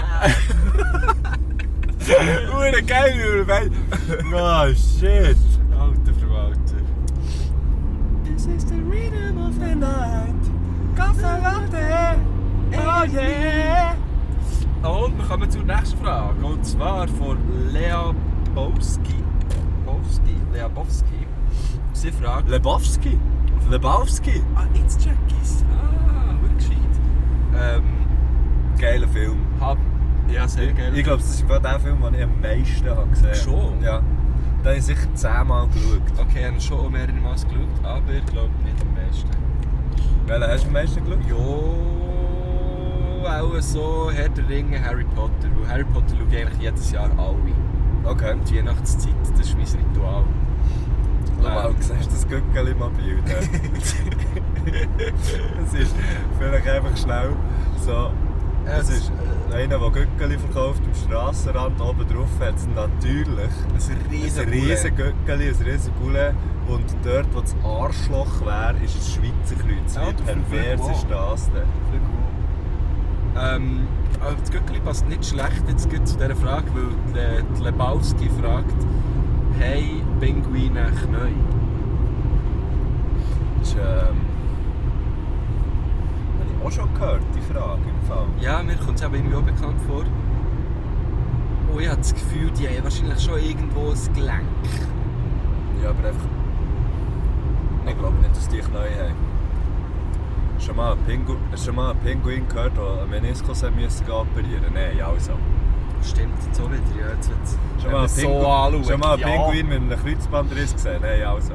Hure geil, oh shit! Alter Verwalter. This is the rhythm of the night. Kaffee Latte! Oh yeah! Und wir kommen zur nächsten Frage. Und zwar von Lea Bowski. Sie fragt... Lebowski! Ah, jetzt check ich's. Wirklich gescheit. Geiler Film. Ja, sehr geil. Ich glaube, das ist der Film, den ich am meisten habe gesehen habe. Schon? Ja. Den habe ich sicher 10-mal geschaut. Okay, ich habe schon mehrere Mal geschaut, aber ich glaube nicht am meisten. Welchen hast du am meisten geschaut? Jo, auch so Herr der Ringe, Harry Potter. Weil Harry Potter schaue ich eigentlich jedes Jahr alle. Okay. Und die Weihnachtszeit, das ist mein Ritual. Wow, siehst du das Gückeli mobil? Es ist vielleicht einfach schnell so. Es ist einer, der Gückeli verkauft am Strassenrand. Oben drauf hat es natürlich Ein riesen Gückeli, ein riesen Poulet. Und dort, wo das Arschloch wäre, ist das Schweizer Kreuz. Ja, Wie pervers wow. ist das denn? Aber das Gückeli passt nicht schlecht jetzt zu dieser Frage, weil die Lebowski fragt: Hey, Pinguine Knäu. Das ist, habe ich auch schon gehört, die Frage im Fall. Ja, mir kommt es aber irgendwie auch bekannt vor. Und ich habe das Gefühl, die haben wahrscheinlich schon irgendwo ein Gelenk. Ja, aber einfach... Ich glaube nicht, dass die neu haben. Hast du schon mal einen Pinguin gehört, der einen Meniskus operieren musste? Nein, also. Stimmt, jetzt auch wieder. Ja, jetzt Schon mal einen Pinguin mit einem Kreuzbandriss gesehen? Nein, also.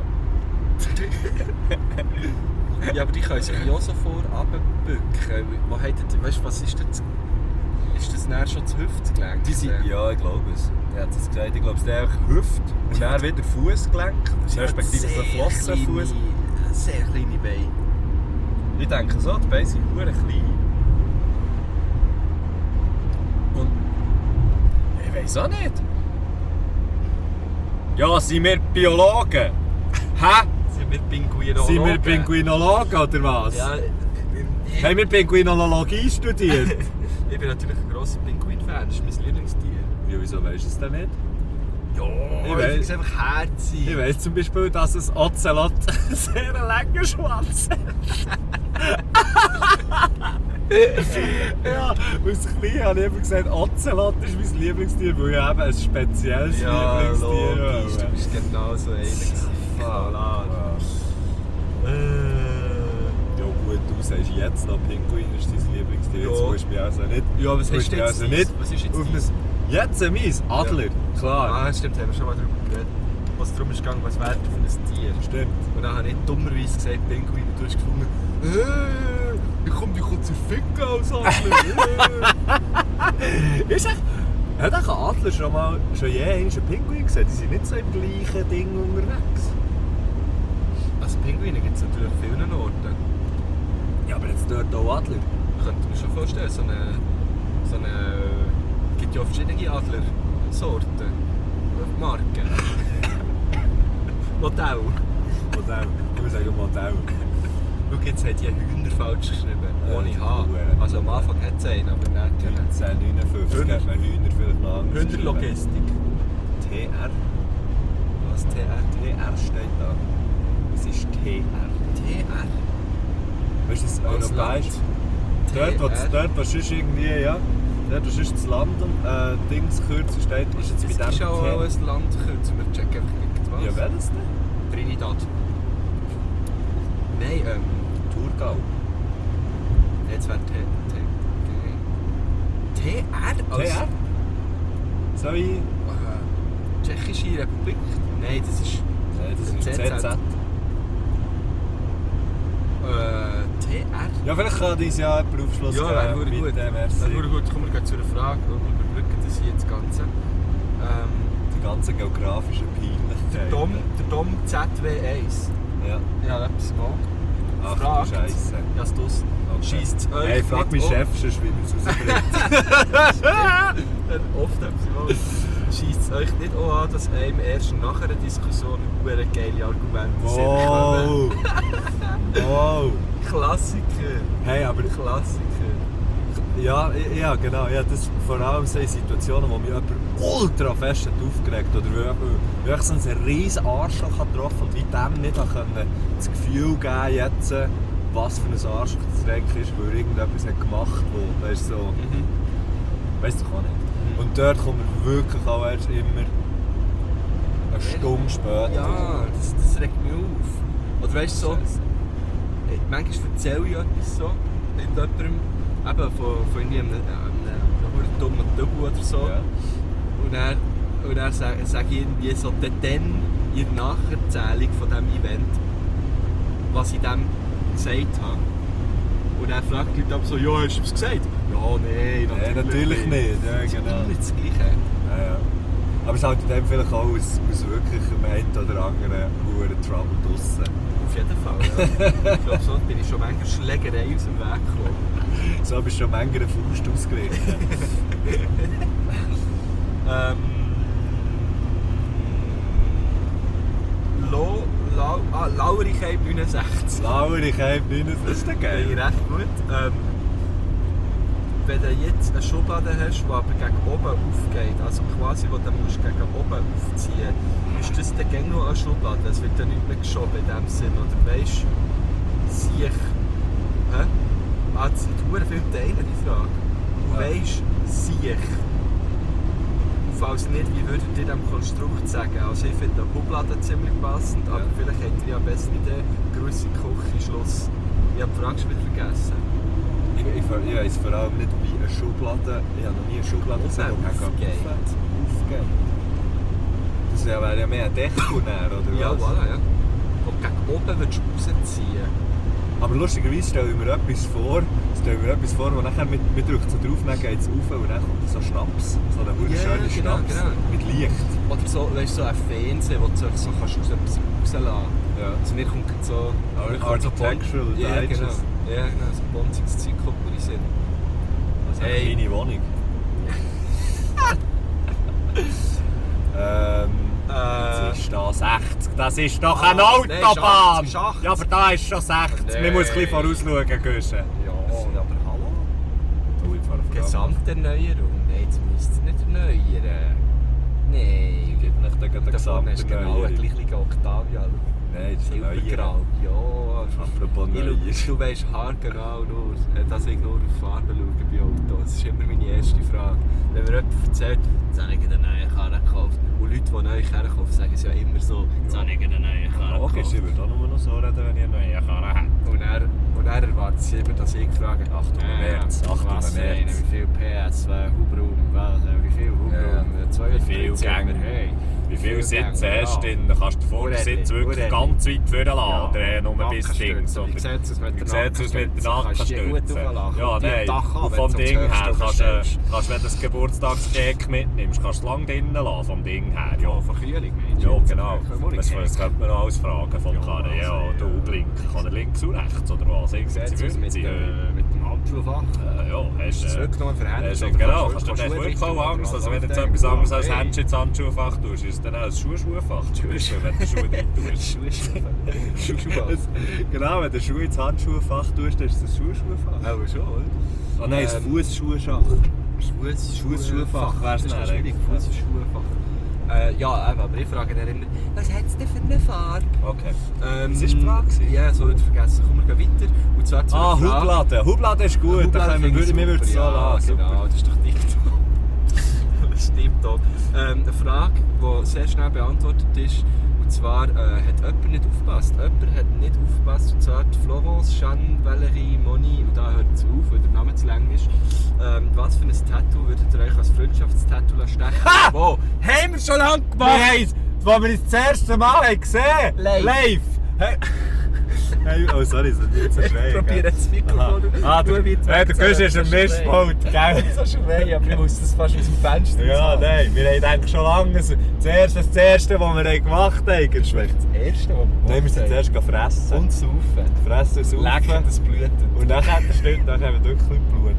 Ja, aber die können sich ja auch so runterbücken. Wo hat ihr, weißt du, was ist das? Ist das näher schon das Hüftgelenk? Ja, ich glaube es. Er hat es gesagt. Ich glaube, es ist einfach Hüft und dann wieder Fußgelenk. Respektive so Flossenfuß. Sehr kleine Beine. Ich denke so, die Beine sind verdammt klein. Und ich weiss auch nicht. Ja, sind wir Biologen? Hä? Sind wir Pinguinologen? Sind wir Pinguinologen oder was? Ja, Haben wir Pinguinologie studiert? ich bin natürlich ein grosser Pinguin-Fan, das ist mein Lieblingstier. Ja, wieso weisst du es denn nicht? Ja, Ich ich weiss- finde es einfach herzig. Ich weiss zum Beispiel, dass ein Ocelot einen sehr langen Schwanz hat. Ja, als Klein habe ich immer gesagt, Ocelot ist mein Lieblingstier, weil ich eben ein spezielles Ja, Lieblingstier logisch, du habe. bist genau so einer. Klar. Ja gut, du sagst jetzt noch, Pinguin ist dein Lieblingstier. Jetzt Ja. musst du mich also nicht... Ja, was musst hast du mich jetzt also deins? nicht Was ist jetzt auf deins? Jetzt meins, Adler, klar. Ah, stimmt, haben wir schon mal darüber geredet. Was darum ist gegangen, was wäre für ein Tier? Stimmt. Und dann habe ich dummerweise gesagt, Pinguin, und du hast gefunden, ich komme zu ficken als Adler. Ist echt... Hat auch ein Adler schon je einen Pinguin gesehen? Die sind nicht so im gleichen Ding unterwegs. Also Pinguine gibt es natürlich an vielen Orten. Ja, aber jetzt dort auch Adler. Ich könnte mir schon vorstellen, so eine es gibt ja verschiedene Adlersorten. Marken. Modell. Modell. Ich sagen Modell. Schau, jetzt hat die Hühner falsch geschrieben. Ohne Ja, H. das Also am Anfang hat es einen, aber nicht. 1959 Hühner. hat man Hühner vielleicht noch anders geschrieben. Hühnerlogistik. TR. Was TR? TR steht da. Es ist TR. TR? Weißt du, das Als europäisch? Land. Dort, wo sonst irgendwie, ja. Dort, wo sonst das Land und Dings kürzer steht, ist jetzt Es mit dem ist auch TR. ein Land kürzer. Wir checken einfach was. Ja, welches denn? Trinidad. Nein, Thurgau. jetzt wäre TR? Als TR? Soll ich? Tschechische Republik? Nein, das ist Nein, das ist ZZ. ZZ. TR? Ja, vielleicht kann uns ja jemand Aufschluss Ja, wäre gut. Bitte, merci. Wäre gut. Kommen wir gleich zu einer Frage und überbrücken das hier das Ganze. Die ganzen geografischen Peinlichkeiten. Der Dom ZW1. Ja. Ja, etwas mal. Ach Fragt. du Scheisse. Ja, es tust. Okay. Scheisst euch Hey, frag meinen nicht Chef schon, wie er es rausbringt. Oft etwas mal. Scheisst es euch nicht auch an, dass einem erst nach einer Diskussion hure geile Argumente Wow! Wow! Klassiker. Hey, aber Klassiker. ja, genau. Ja, das vor allem so in Situationen, wo mich jemand ultra fest hat aufgeregt oder wo ich so einen riesen Arschloch hat getroffen und wie dem nicht können, das Gefühl geben jetzt, was für ein Arschloch das Dreck ist, weil er irgendetwas hat gemacht, wo, weißt du, so, weißt du auch nicht. Und dort kommt er wirklich auch erst immer eine Stunde später. Ja, das regt mich auf. Oder weißt du so, manchmal erzähle ich etwas so mit jemandem, eben von einem dummen Double oder so. Ja. Und dann sage ich irgendwie so, dann in der Nacherzählung von diesem Event, was ich dem gesagt habe. Und dann fragt die Leute aber so, ja, hast du es gesagt? Ja, nein, Nein, natürlich nicht. Ja, Das ist genau. immer nicht das Gleiche. Ja, ja. Aber es hält dann vielleicht auch aus wirklich dem einen oder anderen hohen Trouble draussen. Auf jeden Fall, ja. Ich glaube, so bin ich schon manchmal Schlägerei aus dem Weg gekommen. So bist du schon manchmal eine Faust ausgerichtet. Laurigkeit 69. Lauer, ich habe nicht, das ist der Finde ich geil. recht gut. Wenn du jetzt eine Schublade hast, die aber gegen oben aufgeht, also quasi, wo du musst gegen oben aufziehen musst, ist das dann gegen noch eine Schublade? Es wird dann nicht mehr geschoben in dem Sinn, oder weisst du, Siech. Hä? Ah, das sind verdammt viele Teile, die Frage. Und Ja. weisst Siech. Falls nicht, wie würdet ihr diesem Konstrukt sagen? Also ich finde die Schublade ziemlich passend, aber vielleicht hättet ihr ja eine bessere Idee. Grüße Küche, Schluss. Ich habe die Frage schon wieder vergessen. Ich weiss vor allem nicht, wie eine Schublade. Ich habe noch nie eine Schublade gesehen, die aufgeht. aufgeht. Das wäre ja mehr ein Deckel, oder Ja, was? voilà, ja. Und gegen oben willst du rausziehen. Aber lustigerweise stelle ich mir etwas vor, wo nachher man drückt so drauf, dann geht es rauf und dann kommt so Schnaps. So eine wunderschöne genau, Schnaps genau. mit Licht. Oder so, weißt, so ein Fernsehen, wo du so kannst aus etwas rauslassen kannst. Ja. Also mir kommt gerade so... mir kommt so Architectural Ja, genau. Digest. Ja, genau. So bonziges Zeug kommt mir in den Sinn. Also Hey. eine kleine Wohnung. Jetzt ist da 60. Das ist doch eine Ah, nein, Autobahn! 80, 80. Ja, aber da ist schon 60. Nee. Man muss ein bisschen vorausschauen, Güsche. Ja, aber hallo? Oh, ich fahre auf Gabel. Gesamterneuerung? Nein, das müsst ihr nicht. erneuern? Nein. Ich gebe nicht den Da vorne ist gesamten genau ein Neuer. gleicher Octavia. Nein, das ist ein Neuer. Silbergrau. Ja. Apropos Neuer. Du weisst haargenau nur, dass ich nur auf Farben schaue bei Autos. Das ist immer meine erste Frage. Wenn mir jemand erzählt, jetzt habe ich eine neue Karre gekauft. Und Leute, die neue Karren kaufen, sagen es ja immer so, jetzt habe ich eine neue Karre Logisch, gekauft. ich würde auch nur noch so reden, wenn ich eine neue Karre hätte. Und er erwartet sie immer, dass ich frage, Achtung, März, Achtung, was für März. eine, wie viel PS, Hubraum, wie viel Hubraum, Wie viel Gänge? hey. Wie viele Sitze Gänge, hast du ja. drin? Du kannst den Vorsitz wirklich ganz weit vorne lassen. Oder nur bis Ding. So. Wie sieht es aus mit Wie der sieht es aus mit der Kannst du die gut Nackenstütze? auflachen? Ja, Und die nein. Dach an, Und wenn vom du Ding aufs her Höchste kannst du, bestellst. wenn du das Geburtstagscake mitnimmst, kannst du es lange drinnen lassen, vom Ding her. Ja, Ja, von Kühlung, Mensch. ja genau. Das Das könnte man noch alles fragen vom Ja, Karren. Ja, also, du blinken. Kann er links und rechts oder was? Wie sieht es aus mit dem Handschuhfach? Ja, hast Ist es du... wirklich nur für Hände? Hast oder du genau, kannst kannst du Schuhe wirklich richten auch Angst, oder also wenn du jetzt was? etwas anderes als Hey. Händchen ins Handschuhfach tust, ist es dann auch ein Schuhfach. Wenn du Schuhe drin tust. Schuhfach. Genau, wenn du Schuhe ins Handschuhfach tust, dann ist es ein Schuhfach. Aber schon, oder? Ah nein, ein Fußschuhschach. Fußschuhfach wär's Das ist dann schwierig, eigentlich. Fußschuhfach. Ja, eben, aber ich frage dann immer, was hat es denn für eine Farbe? Okay. Das war die Frage? Ja, so nicht vergessen. Kommen wir weiter. Und zwar zu einer Frage. Hubladen. Hubladen ist gut, Hubladen da können wir, finde ich mir würde es so super. Ja, lassen. genau, das ist doch TikTok. Das stimmt doch. Eine Frage, die sehr schnell beantwortet ist. Und zwar hat jemand nicht aufgepasst. Jemand hat nicht aufgepasst. Und zwar die Florence, Jeanne, Valerie, Moni. Und da hört es auf, weil der Name zu lang ist. Was für ein Tattoo würdet ihr euch als Freundschaftstattoo stechen? Wo? Haben wir schon lange gemacht! Als wir uns das erste Mal gesehen haben. Live. Hey, oh sorry, das ist nicht so schwer. Ich probiere das Mikrofon. Du gehst jetzt im Mischpult, gell? So schwer, aber ich muss das fast aus dem Fenster Ja, zahlen. nein, wir haben eigentlich schon lange das erste, was wir gemacht haben. Das ist das Erste, was Nein, wir sind zuerst fressen. Und saufen. Fressen und saufen. Lecken, das blutet. Und nachher, stimmt, dann haben wir wirklich Blut.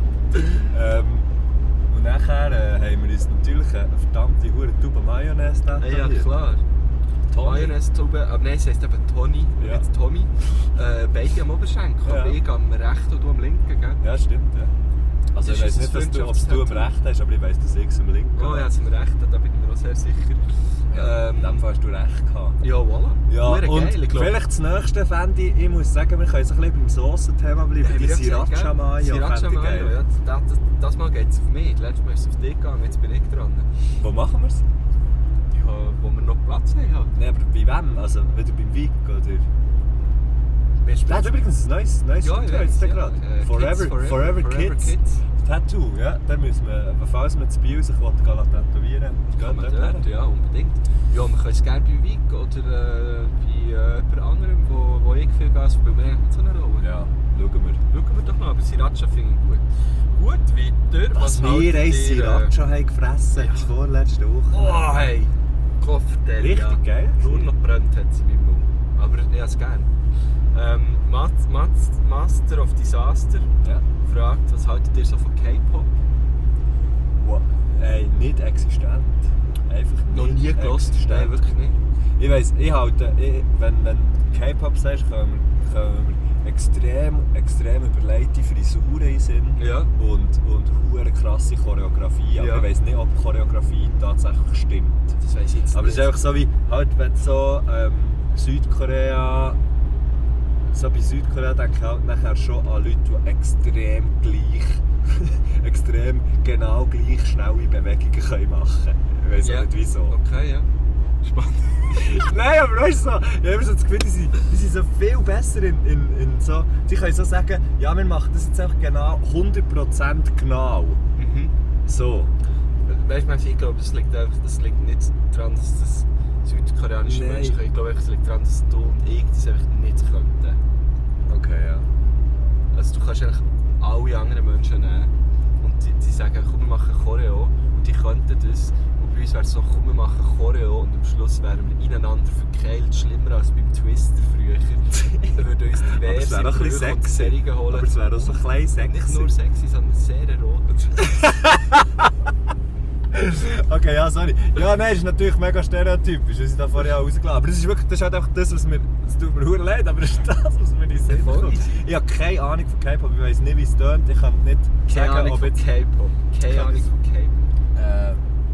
Und nachher haben wir uns natürlich eine verdammte hure Tube Mayonnaise da. Ja, klar. Mayonnaise-Tube, aber nein, es heisst eben Toni, Ja. nicht Tommy. Beide am Oberschenkel, Ja. aber ich am rechten und du am linken, gell? Ja, stimmt, ja. Also ich Ist weiss es nicht, ein ob du am Freundschaftstattoo? rechten hast, aber ich weiss, dass ich es am linken Oh ja, habe. am rechten, da bin ich mir auch sehr sicher. In dem Fall hast du recht gehabt. Ja, voilà. Ja, Hure und geil, ich glaub. vielleicht das nächste fände ich muss sagen, wir können so ein bisschen beim Saucenthema bleiben. Die Sriracha Mayo Sriracha fände ich Mayo, geil. ja. Das Mal geht es auf mich. Letztes Mal ist es auf dich gegangen, jetzt bin ich dran. Wo machen wir es? Ja, wo wir noch Platz haben. Halt. Nein, aber bei wem? Also wieder beim Vic oder... Der hat übrigens ein neues Tattoo jetzt gerade. Forever Kids. Tattoo, ja. Da müssen wir, falls man zu Biel sich tätowieren will, Kann man dort, ja, unbedingt. Ja, wir können es gerne bei Vic oder bei jemand anderem, wo ich viel Gas spiele, wir eigentlich nicht so eine Rolle. Ja, schauen wir. Schauen wir doch mal, aber Sriracha finde ich gut. Gut, weiter. Was wir ein Sriracha haben gefressen Ja. vorletzte Woche. Oh, hey! Kofferteil, Richtig ja. geil. Nur noch brennt hat sie in meinem Mund. Aber ich habe es gerne. Master of Disaster Ja. fragt, was haltet ihr so von K-Pop? Wow. Ey, nicht existent. Einfach Noch nicht nie gelost? existent. Nein, wirklich nicht. Ich weiss, wenn K-Pop sagst, kommen mir extrem überlegte Frisuren in den Sinn. Ja. Und hure krasse Choreografie. Aber Ja. ich weiss nicht, ob die Choreografie tatsächlich stimmt. Das weiss ich jetzt Aber es nicht. ist einfach so wie, halt, wenn so Südkorea... So bei Südkorea denke ich halt nachher schon an Leute, die extrem genau gleich schnelle Bewegungen können machen können. Ich weiss auch nicht wieso. Okay, ja. Spannend. Nein, aber weißt du so, ich habe immer so das Gefühl, die sind so viel besser in so... Sie können so sagen, ja, wir machen das jetzt einfach genau 100% genau. So. Weißt du, ich glaube, das liegt nicht daran, dass das südkoreanische Nein. Menschen können. Ich glaube, es liegt daran, dass du und ich das einfach nicht könnten. Okay, ja. Also du kannst eigentlich alle anderen Menschen nehmen und die sagen, komm, wir machen Choreo und die könnten das. Und bei uns wäre es so, komm, wir machen Choreo und am Schluss wären wir ineinander verkeilt, schlimmer als beim Twister früher. Wir würden uns Aber es diverse wäre auch ein bisschen Brüche und sexy. Serien holen. Aber es wäre auch so ein klein sexy. Nicht nur sexy, sondern sehr erotisch. Okay, ja, sorry. Ja, nein, ist natürlich mega stereotypisch, was ich da vorher auch rausgelassen habe. Aber das ist halt einfach das, was mir... Es tut mir verdammt leid, aber das ist das, was mir in den Sinn Voll kommt. easy. Ich habe keine Ahnung von K-Pop, ich weiss nicht, wie es tönt. Ich kann nicht Keine sagen, Ahnung ob von jetzt... K-Pop. Keine Ahnung von K-Pop.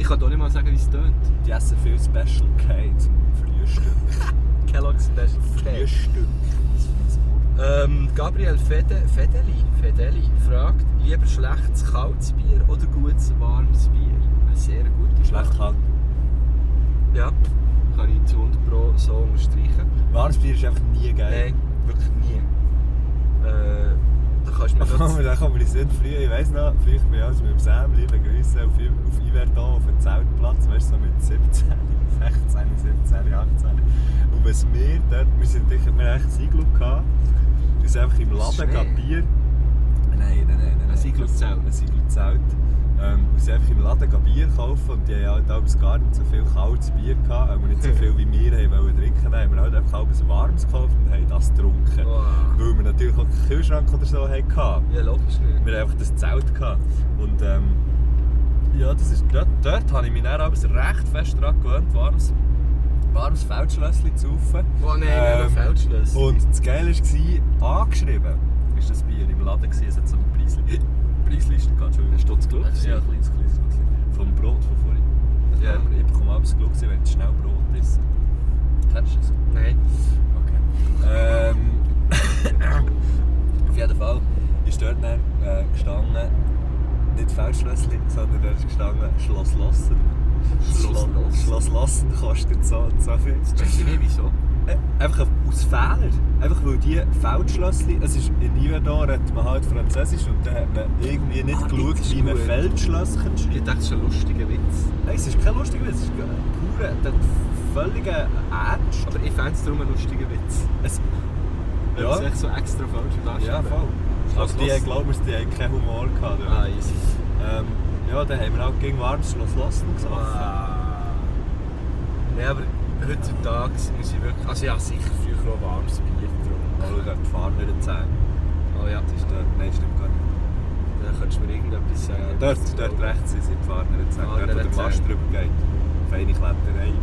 Ich kann doch nicht mal sagen, wie es tönt. Die essen viel Special K zum Frühstück. Kellogg's Special K. Frühstück. Das finde ich gut. Gabriel Fedeli fragt, lieber schlechtes kaltes Bier oder gutes warmes Bier? Eine sehr gute Frage. Schlecht kalt. Ja, kann ich zu 100 Pro so unterstreichen. Warmes Bier ist einfach nie geil. Nein, wirklich nie. Da kannst du mir Da kann man nicht früher, ich weiss noch, früher bin ich also mit dem Sam, liebe Grüße, auf Iverton auf dem Zeltplatz, weißt du, so mit 17, 16, 17, 18. Und was wir dort, wir haben echt ein Iglu gehabt, wir sind einfach im Laden gehen Bier. Nein. Ein Iglu-Zelt. Ein Iglu-Zelt. Wir sind einfach im Laden gehen Bier kaufen und die haben halt gar nicht so viel kaltes Bier gehabt, aber nicht so viel wie wir wollten trinken. Dann haben wir halt einfach ein warmes gekauft und haben das getrunken. Wow. Weil wir natürlich auch keinen Kühlschrank oder so hatten. Ja, logisch nicht. Wir hatten einfach das Zelt gehabt. Und ja, das ist, dort habe ich mich dann abends recht fest daran gewöhnt, warmes Feldschlösschen zu saufen. Oh nein, noch Feldschlösschen. Und das Geile war, angeschrieben ist das Bier im Laden gewesen. Es hat so eine Preisliste gehabt. Hast du das geschaut? Ja, ein kleines Gläschen. Vom Brot von vorhin. Ja. Ich bekomme abends geschaut, wenn ich schnell Brot esse. Kennst du das? Nein. Okay. Auf jeden Fall ist dort dann gestanden, nicht Feldschlösschen, sondern dort ist gestanden Schloss Lossen. Schloss Lossen kostet so viel. Weißt du nicht wieso? Einfach aus Fehler. Einfach weil die Feldschlösschen, es ist in Yverdon redet man halt Französisch und dann hat man irgendwie nicht geschaut, das ist wie man gut. Feldschlösschen schreibt. Ich dachte, das ist ein lustiger Witz. Nein, es ist kein lustiger Witz, es ist pure, völliger Ernst. Aber ich fände es darum ein lustiger Witz. Wenn man es echt so extra falsch darstellt. Ja, voll. Aber die, glaub mir, die haben keinen Humor gehabt. Ah, easy. Ja, dann haben wir auch gegen warmes Schloss Lossen gesoffen. Nein, aber heutzutage muss ich wirklich... Also ja, sicher früher auch warmes Bier getrunken. Oh, da fahren wir den Zähne. Oh ja. Das ist dort, nein, stimmt gar nicht. Dann könntest du mir irgendetwas sagen. Dort rechts sind die Fahrenden Zähne. Dort, wo der Fahrenden Mast Zähne. drüber geht. Feine Kletterei.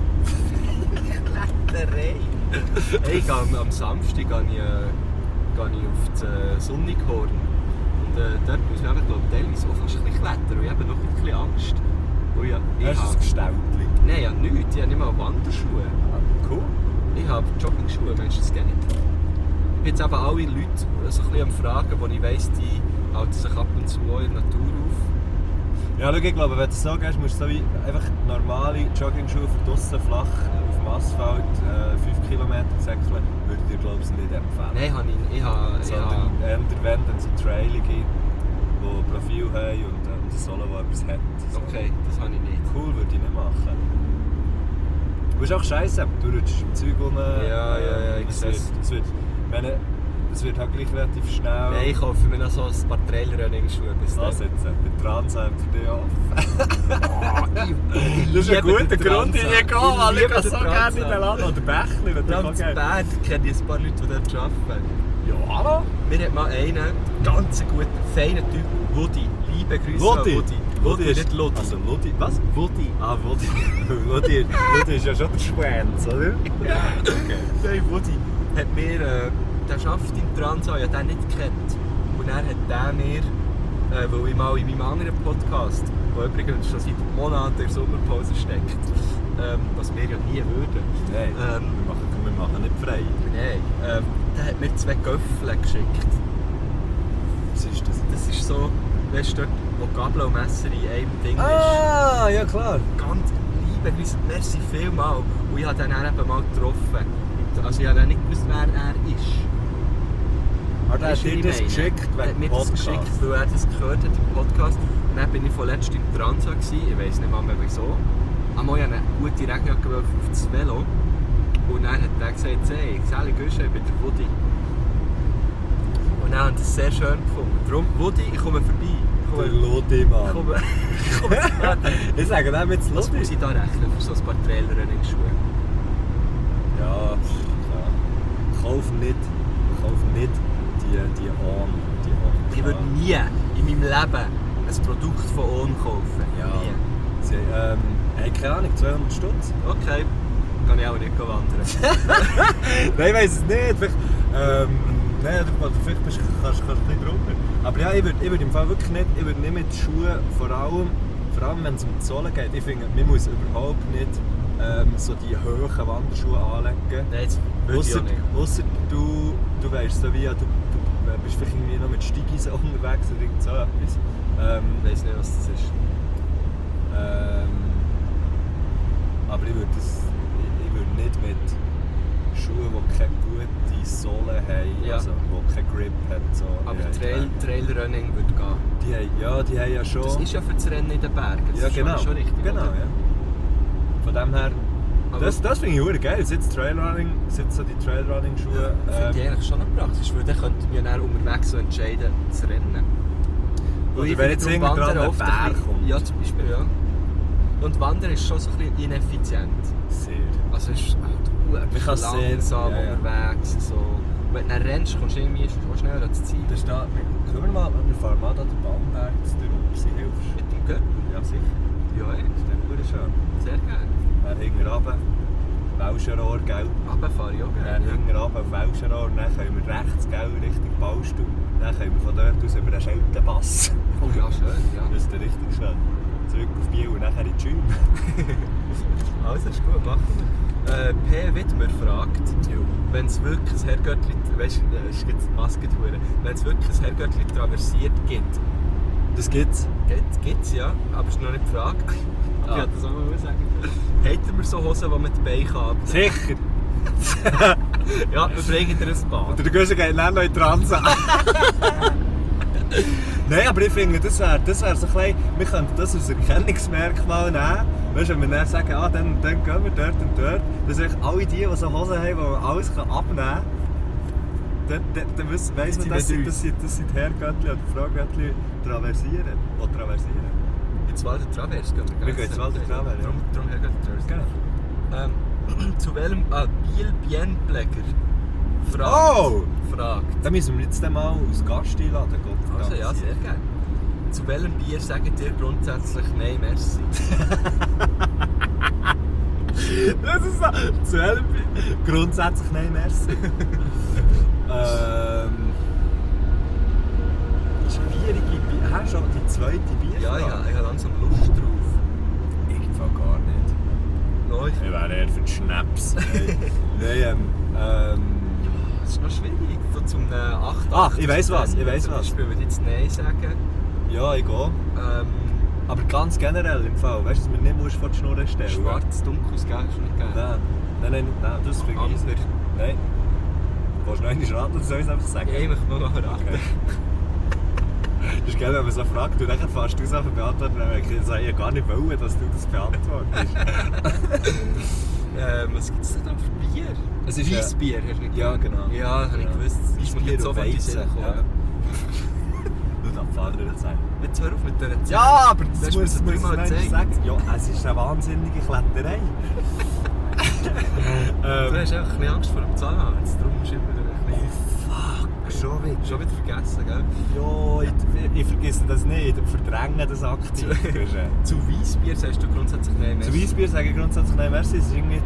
Kletterei! Hey, ich gehe am Samstag gehe ich auf das Sonnighorn. Und dort muss man eben, glaube ich, teilweise auch fast ein bisschen klettern. Und ich habe noch ein bisschen Angst. Hast du ein Geständchen? Nein, ja nichts. Ich habe nicht mal Wanderschuhe. Cool. Ich habe Joggingschuhe, Mensch, das geht nicht. Ich bin jetzt eben alle Leute so ein bisschen am Fragen, die ich weiss, die halten sich ab und zu auch in der Natur auf. Ja, schau, ich glaube, wenn du es so gehst, musst du so wie einfach normale Joggingschuhe für draussen flach auf dem Asphalt 5 Kilometer zäckeln, würde ich dir, glaube ich, nicht empfehlen. Nein, Sondern eher wenn dann so Trailige, die Profil haben und ein Solo, der etwas hat. So. Okay, das habe ich nicht. Cool würde ich nicht machen. Du bist auch scheiße, du rutschst im Zeug rum. Ja, ich sehe es. Es wird halt gleich relativ schnell. Nein, ich hoffe mir noch so ein paar Trailer-Running-Schuhe bis dann. Was jetzt? Der Transam für dich auf. Das ist ein guter Grund, in die gehen, weil ich liebe so den gerne in den Transam. Laden. Oder Bächli, wenn du Vor allem auch zu gerne. Bern kenne ich ein paar Leute, die dort arbeiten. Ja, hallo? Mir hat mal einen ganz guten, feinen Typ, Woody. Liebe Grüße an Woody. Woody, nicht Lodi. Also Lodi, was? Woody. Ah, Woody. Woody ist ja schon der Schwänz, oder? Okay. Nein, Woody hat mir, der arbeitet im Transam, ich habe den nicht gekannt. Und dann hat der mir, weil ich mal in meinem anderen Podcast, der übrigens schon seit Monaten in der Sommerpause steckt, was wir ja nie würden. Nein, wir machen nicht frei. Nein, der hat mir 2 Göffel geschickt. Was ist das? Das ist so, weißt du, dort, wo Gabel und Messer in einem Ding ist. Ah, ja klar. Ganz liebe Grüße, merci vielmals. Und ich habe den dann eben mal getroffen. Also ich habe nicht gewusst, wer er ist. Aber der hat Weisst du, dir wie das ich meine? geschickt, Er hat wegen mir das Podcast. geschickt, weil er das gehört hat im Podcast. Und dann bin ich vorletzt im Transa gewesen. Ich weiss nicht mal mehr wieso. Einmal hatte ich eine gute Regenjacke auf das Velo. Und dann hat er gesagt, hey, Sally Güsche, ich bin der Woody. Und dann haben das sehr schön gefunden. Darum, Woody, ich komme vorbei. Der Lodi, Mann. Ich komme Ich sage dem jetzt Was Lodi. muss ich da rechnen für so ein paar Trailer-Running-Schuhe? Ja, kauf nicht die On. Ich würde nie in meinem Leben ein Produkt von On kaufen. Ja. Nie. Sie, keine Ahnung, 200 Stutz. Okay, kann ich auch nicht wandern. Nein, ich weiss es nicht. Vielleicht, nein, oder vielleicht kannst du ein bisschen drunter. Aber ja, ich würde im Fall wirklich nicht, ich würde nicht mit Schuhen vor allem vor allem wenn es um die Sohle geht, ich finde, man muss überhaupt nicht so die hohen Wanderschuhe anlegen. Nein, das würde ich auch nicht. Ausser du weißt so wie, du bist vielleicht irgendwie noch mit Steigis unterwegs oder irgend so etwas. Ich weiss nicht, was das ist. Aber ich würde nicht mit Schuhen, die keine gute Sohle haben, Ja. also die keinen Grip haben. So, Aber Trailrunning würde gehen. die haben ja schon... Das ist ja für das Rennen in den Bergen. Das ja, ist genau. schon richtig. Genau, oder? ja. Von dem her... Aber Das finde ich verdammt geil. Seit so die Trailrunning-Schuhe... finde ich eigentlich schon noch praktisch, weil dann könnten wir dann unterwegs so entscheiden, zu rennen. Oder ich wenn finde jetzt darum irgendwann Wandern ein oft Bär bisschen- kommt. Ja, zum Beispiel, ja. Und Wandern ist schon so ein bisschen ineffizient. Sehr. Also es ist Man kann sehr- langsam ja, ja. unterwegs. So. Wenn du dann rennst, kommst du irgendwie schon schneller ans Ziel. Das ist da... Können wir mal... Wir fahren mal da den Baumberg zu der Upsi, hilfst Mit dem Göppel? Ja, sicher. Ja, ja. Das ist dann verdammt schön. Sehr gerne. Dann hinten runter, Welschenrohr, gell? Runterfahre ich auch Dann gerne. hinten runter auf Welschenrohr, dann können wir rechts, gell, Richtung Ballstuhl. Dann können wir von dort aus über den Scheltenpass. Oh ja, schön. Ja. Das ist dann richtig schön. Zurück auf Biel und nachher in die Schule. Also, ist gut, machen wir. P. Widmer fragt, wenn es wirklich ein Herrgöttli, weißt du, es gibt die Maske, wenn es wirklich ein Herrgöttli traversiert gibt, Das gibt's. gibt's ja, aber es ist noch nicht die Frage. Aber ich wollte das auch mal sagen. Hätten wir so Hosen, die man die Beine kann? Sicher! Ja, wir bringen dir ein Bad. Der Göse geht dann noch in die Transa. Nein, aber ich finde, das wär so ein bisschen, wir könnten das als Erkennungsmerkmal nehmen. Weißt du, wenn wir dann sagen, dann gehen wir dort und dort, dass eigentlich alle die so Hosen haben, die man alles abnehmen kann, dann weiss man, dass sie Herrgöttli oder Fraugöttli traversieren. Ins Walder Travers gehen wir. Wir gehen ins Walder Travers, ja. Darum Herrgöttli Travers. Genau. Zu welchem... Biel Bienenpfleger fragt. Dann müssen wir jetzt mal als Gast einladen. Gott, Also ja, sehr gerne. Zu welchem Bier sagt ihr grundsätzlich Nein, merci? Das ist so. Zu welchem Bier? Grundsätzlich nein, merci. Schwierige Bier. Hast du schon die zweite Bier? Ja, ich habe langsam Lust drauf. Ich fall gar nicht. Nein, Ich wäre eher für den Schnaps. Nein, das ist noch schwierig. So zum 8. Ach, ich weiss was, Zum Beispiel würde ich jetzt Nein sagen. ja, ich gehe. Aber ganz generell im Fall, weißt du, dass man nicht musst vor die Schnur stellen. Schwarz, dunkles, gell? Ist nicht geil. Nein, das vergiss Amber. ich. Nein. Willst du noch einmal raten oder soll ich es einfach sagen? Ja, ich möchte nur noch raten. Okay. Das ist geil, wenn man so fragt, und dann fährst du es einfach beantworten, dann denke ich, ich gar nicht wollen, dass du das beantwortest. Was gibt es denn da für Bier? Es ist Weissbier, hast du nicht Ja, gewusst? genau. Ja, das habe ich gewusst. Das ist mir Weissbier jetzt und sofort in den Sinn Weizen, gekommen. ja. Du darfst Vater sein. Jetzt hör auf mit dieser Zeit. Ja, aber Das das hast du muss mir man dreimal nicht gezeigt. sagen. Ja, es ist eine wahnsinnige Kletterei. Du hast einfach ein bisschen Angst vor dem Zahnarzt, darum musst du immer ein bisschen... Fuck, schon wieder. Schon wieder vergessen, gell? Ja, ich vergesse das nicht, ich verdränge das aktiv. Zu Weissbier sagst du grundsätzlich Nein, Zu merci. Weissbier sage ich grundsätzlich nein, merci. Es ist irgendwie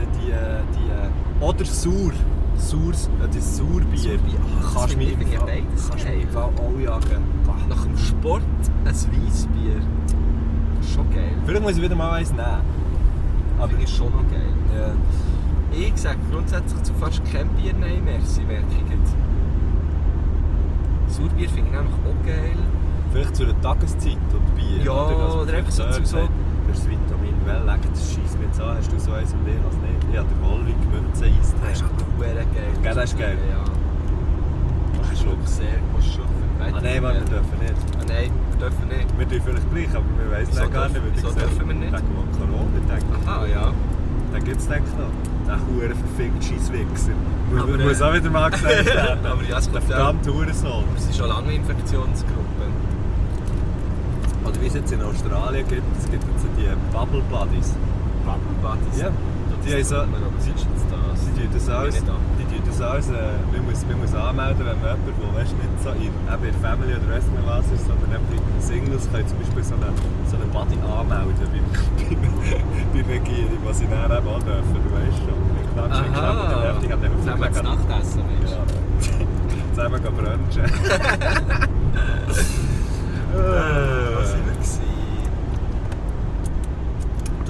oder Sauer. Das Sauerbier. Sauerbier. Ah, das Kannst du finde mir ich im Fall- beides kannst du mir geil. im Fall auch jagen. Nach dem Sport ein Weissbier. Das ist schon geil. Vielleicht muss ich wieder mal eins nehmen. Aber finde ich schon noch geil. Ja. Ich sage grundsätzlich zu fast kein Bier Nein, merci, merke ich jetzt. Sauerbier finde ich nämlich auch geil. Vielleicht zu einer Tageszeit oder Bier. Ja, oder einfach so zu so- Das Vitamin Well, lecker, das scheisst mir jetzt an. Hast du so eins und ich was nicht? Ich habe den Volvic Münze Das ist Eistee. halt verdammt geil. Gell, das ist geil. Ja. Das ist wirklich sehr gut. Ah nein, Mann, wir dürfen nicht. Ah nein, wir dürfen nicht. Wir dürfen vielleicht gleich, aber wir wissen Wieso gar nicht, dürfen- wieso dürfen wir nicht? Wegen Corona, denke ich. Aha, ja. Den gibt es, denke ich, noch. Den huren verfickt Scheisswichser. Aber, Muss auch wieder mal gesagt werden. Aber ja, es Der klappt auch. verdammte Hurensohn. Wir sind schon lange Infektionsgruppe. Oder wie es jetzt in Australien gibt, es gibt jetzt die Bubble Buddies. Bubble Buddies. Ja. Die haben so... Aber siehst du jetzt das? Die tun das alles, Nicht an. man muss anmelden, wenn man jemanden, der weißt, nicht so in der Family oder weiss nicht was ist, sondern eben bei Singles können zum Beispiel so einen Buddy anmelden bei der Regierung, was sie dann eben auch dürfen, du weißt schon. Ich glaube, schon heftig, hat einfach Zusammen zu Nachtessen, Mensch. Ja. Zusammen gehen brunchen. Was sind wir gewesen?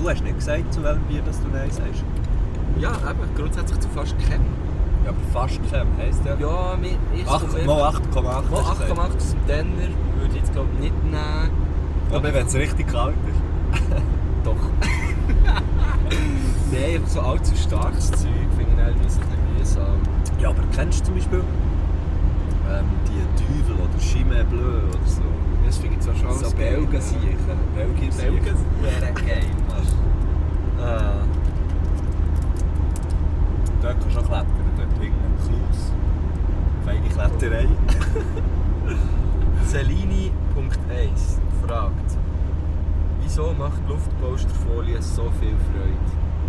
du hast nicht gesagt, zu welchem Bier dass du Nein sagst. Ja, eben, grundsätzlich zu fast keinem. Ja, aber fast kein heisst ja. Ja, ich Mal 8,8. Mal 8,8 aus dem Denner würde ich jetzt glaube ich nicht nehmen. Aber wenn es richtig kalt ist. Doch. Nein, so allzu starkes Zeug finde ich ein bisschen mühsam. Ja, aber kennst du zum Beispiel die Düvel oder Chimay Bleu oder so? Das finde ich zwar schon So alles geil. Belgen-Siechen. Belgien-Siechen. Wäre geil, Mann. Dort kannst du auch klettern, dort hinten Klaus. Feine Kletterei. Celini.1 fragt: Wieso macht Luftpolsterfolie so viel Freude?